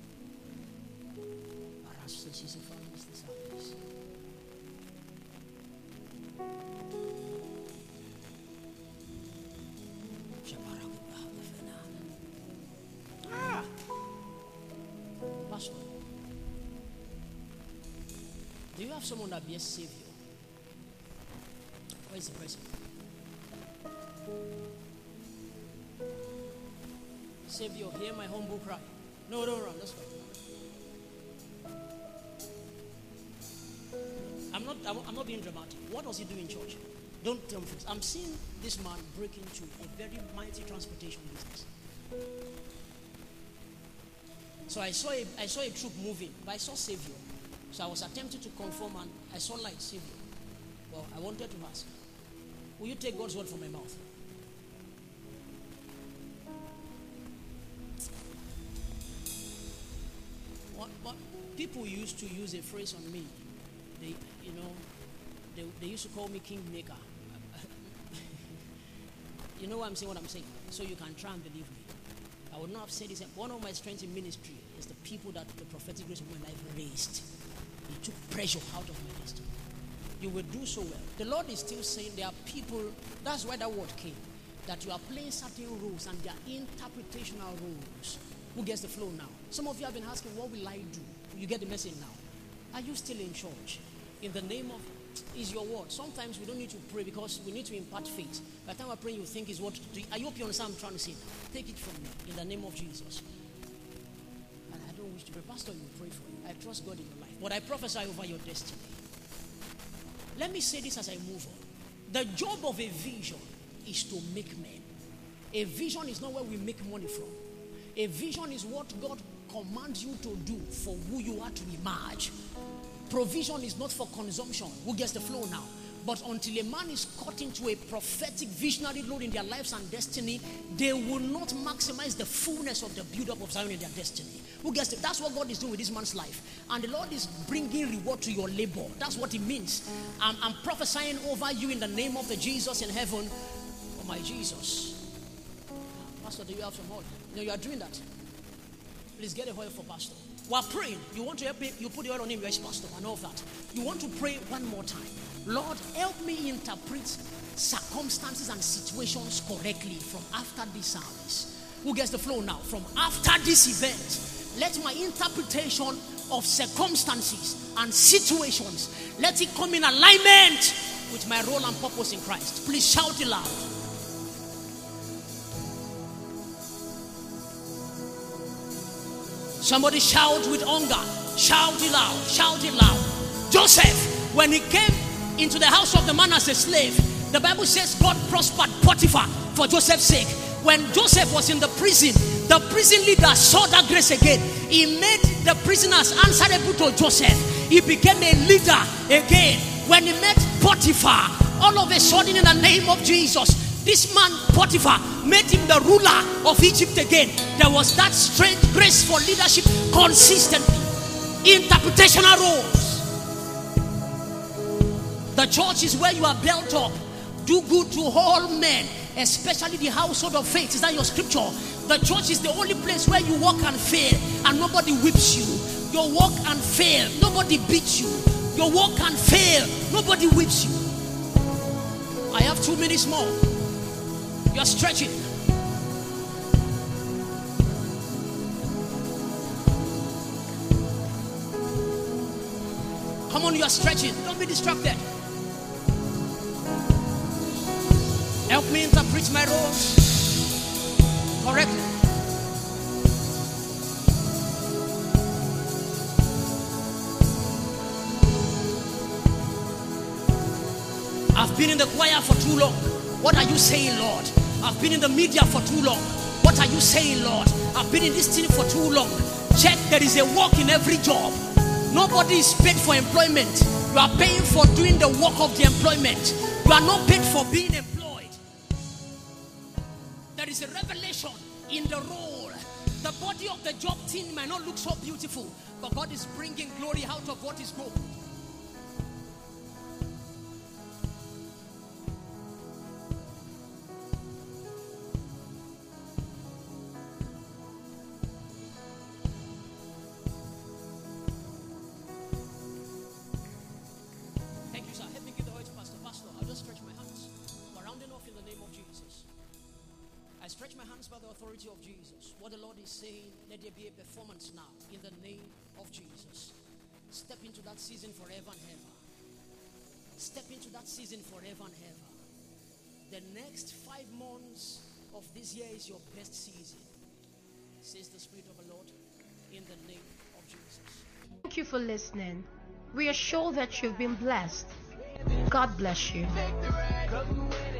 Pastor, do you have someone that be a savior? Where is the person? Savior, hear my humble cry. No, that's fine. I'm not being dramatic. What does he do in church? Don't tell me first. I'm seeing this man break into a very mighty transportation business. So I saw a troop moving, but I saw Savior. So I was attempting to confirm, and I saw light, Savior. Well, I wanted to ask, will you take God's word from my mouth? What people used to use a phrase on me. They used to call me Kingmaker. You know why I'm saying what I'm saying? So you can try and believe me. I would not have said this. One of my strengths in ministry is the people that the prophetic grace of my life raised. It took pressure out of my destiny. You will do so well. The Lord is still saying there are people, that's why that word came, that you are playing certain roles and they are interpretational roles. Who gets the flow now? Some of you have been asking, what will I do? You get the message now. Are you still in church? In the name of, is your word. Sometimes we don't need to pray because we need to impart faith. By the time we're praying, you think is what to do. I hope you understand what I'm trying to say now. Take it from me in the name of Jesus. And I don't wish to pray. Pastor, you pray for you. I trust God in your life. But I prophesy over your destiny. Let me say this as I move on. The job of a vision is to make men. A vision is not where we make money from. A vision is what God commands you to do for who you are to emerge. Provision is not for consumption. Who gets the flow now? But until a man is caught into a prophetic visionary load in their lives and destiny, they will not maximize the fullness of the build-up of Zion in their destiny. Who gets it? That's what God is doing with this man's life. And the Lord is bringing reward to your labor. That's what it means. I'm prophesying over you in the name of the Jesus in heaven. Oh my Jesus. Pastor, do you have some more? No, you are doing that. Please get a oil for Pastor. We're praying. You want to help me? You put the oil on him. Where's Pastor? I know of that. You want to pray one more time. Lord, help me interpret circumstances and situations correctly from after this service. Who gets the flow now? From after this event, let my interpretation of circumstances and situations, let it come in alignment with my role and purpose in Christ. Please shout it loud. Somebody shout with hunger. Shout it loud. Shout it loud. Joseph, when he came into the house of the man as a slave, the Bible says God prospered Potiphar for Joseph's sake. When Joseph was in the prison leader saw that grace again. He made the prisoners answerable to Joseph. He became a leader again. When he met Potiphar, all of a sudden in the name of Jesus, this man Potiphar made him the ruler of Egypt again. There was that strange grace for leadership consistently. Interpretational roles. The church is where you are built up. Do good to all men, especially the household of faith. Is that your scripture? The church is the only place where you walk and fail and nobody whips you. You walk and fail, nobody beats you. You walk and fail, nobody whips you. I have 2 minutes more. You are stretching. Come on, you are stretching. Don't be distracted. Help me interpret my roles correctly. I've been in the choir for too long. What are you saying, Lord? I've been in the media for too long. What are you saying, Lord? I've been in this thing for too long. Check, there is a work in every job. Nobody is paid for employment. You are paying for doing the work of the employment. You are not paid for being employed. There is a revelation in the role. The body of the job team might not look so beautiful, but God is bringing glory out of what is gold. Thank you, sir. Help me give the word to Pastor. Pastor, I'll just stretch my hands. We're rounding off in the name of Jesus. I stretch my hands by the authority of Jesus. What the Lord is saying, let there be a performance now in the name of Jesus. Step into that season forever and ever. Step into that season forever and ever. The next 5 months of this year is your best season, says the Spirit of the Lord, in the name of Jesus. Thank you for listening. We are sure that you've been blessed. God bless you.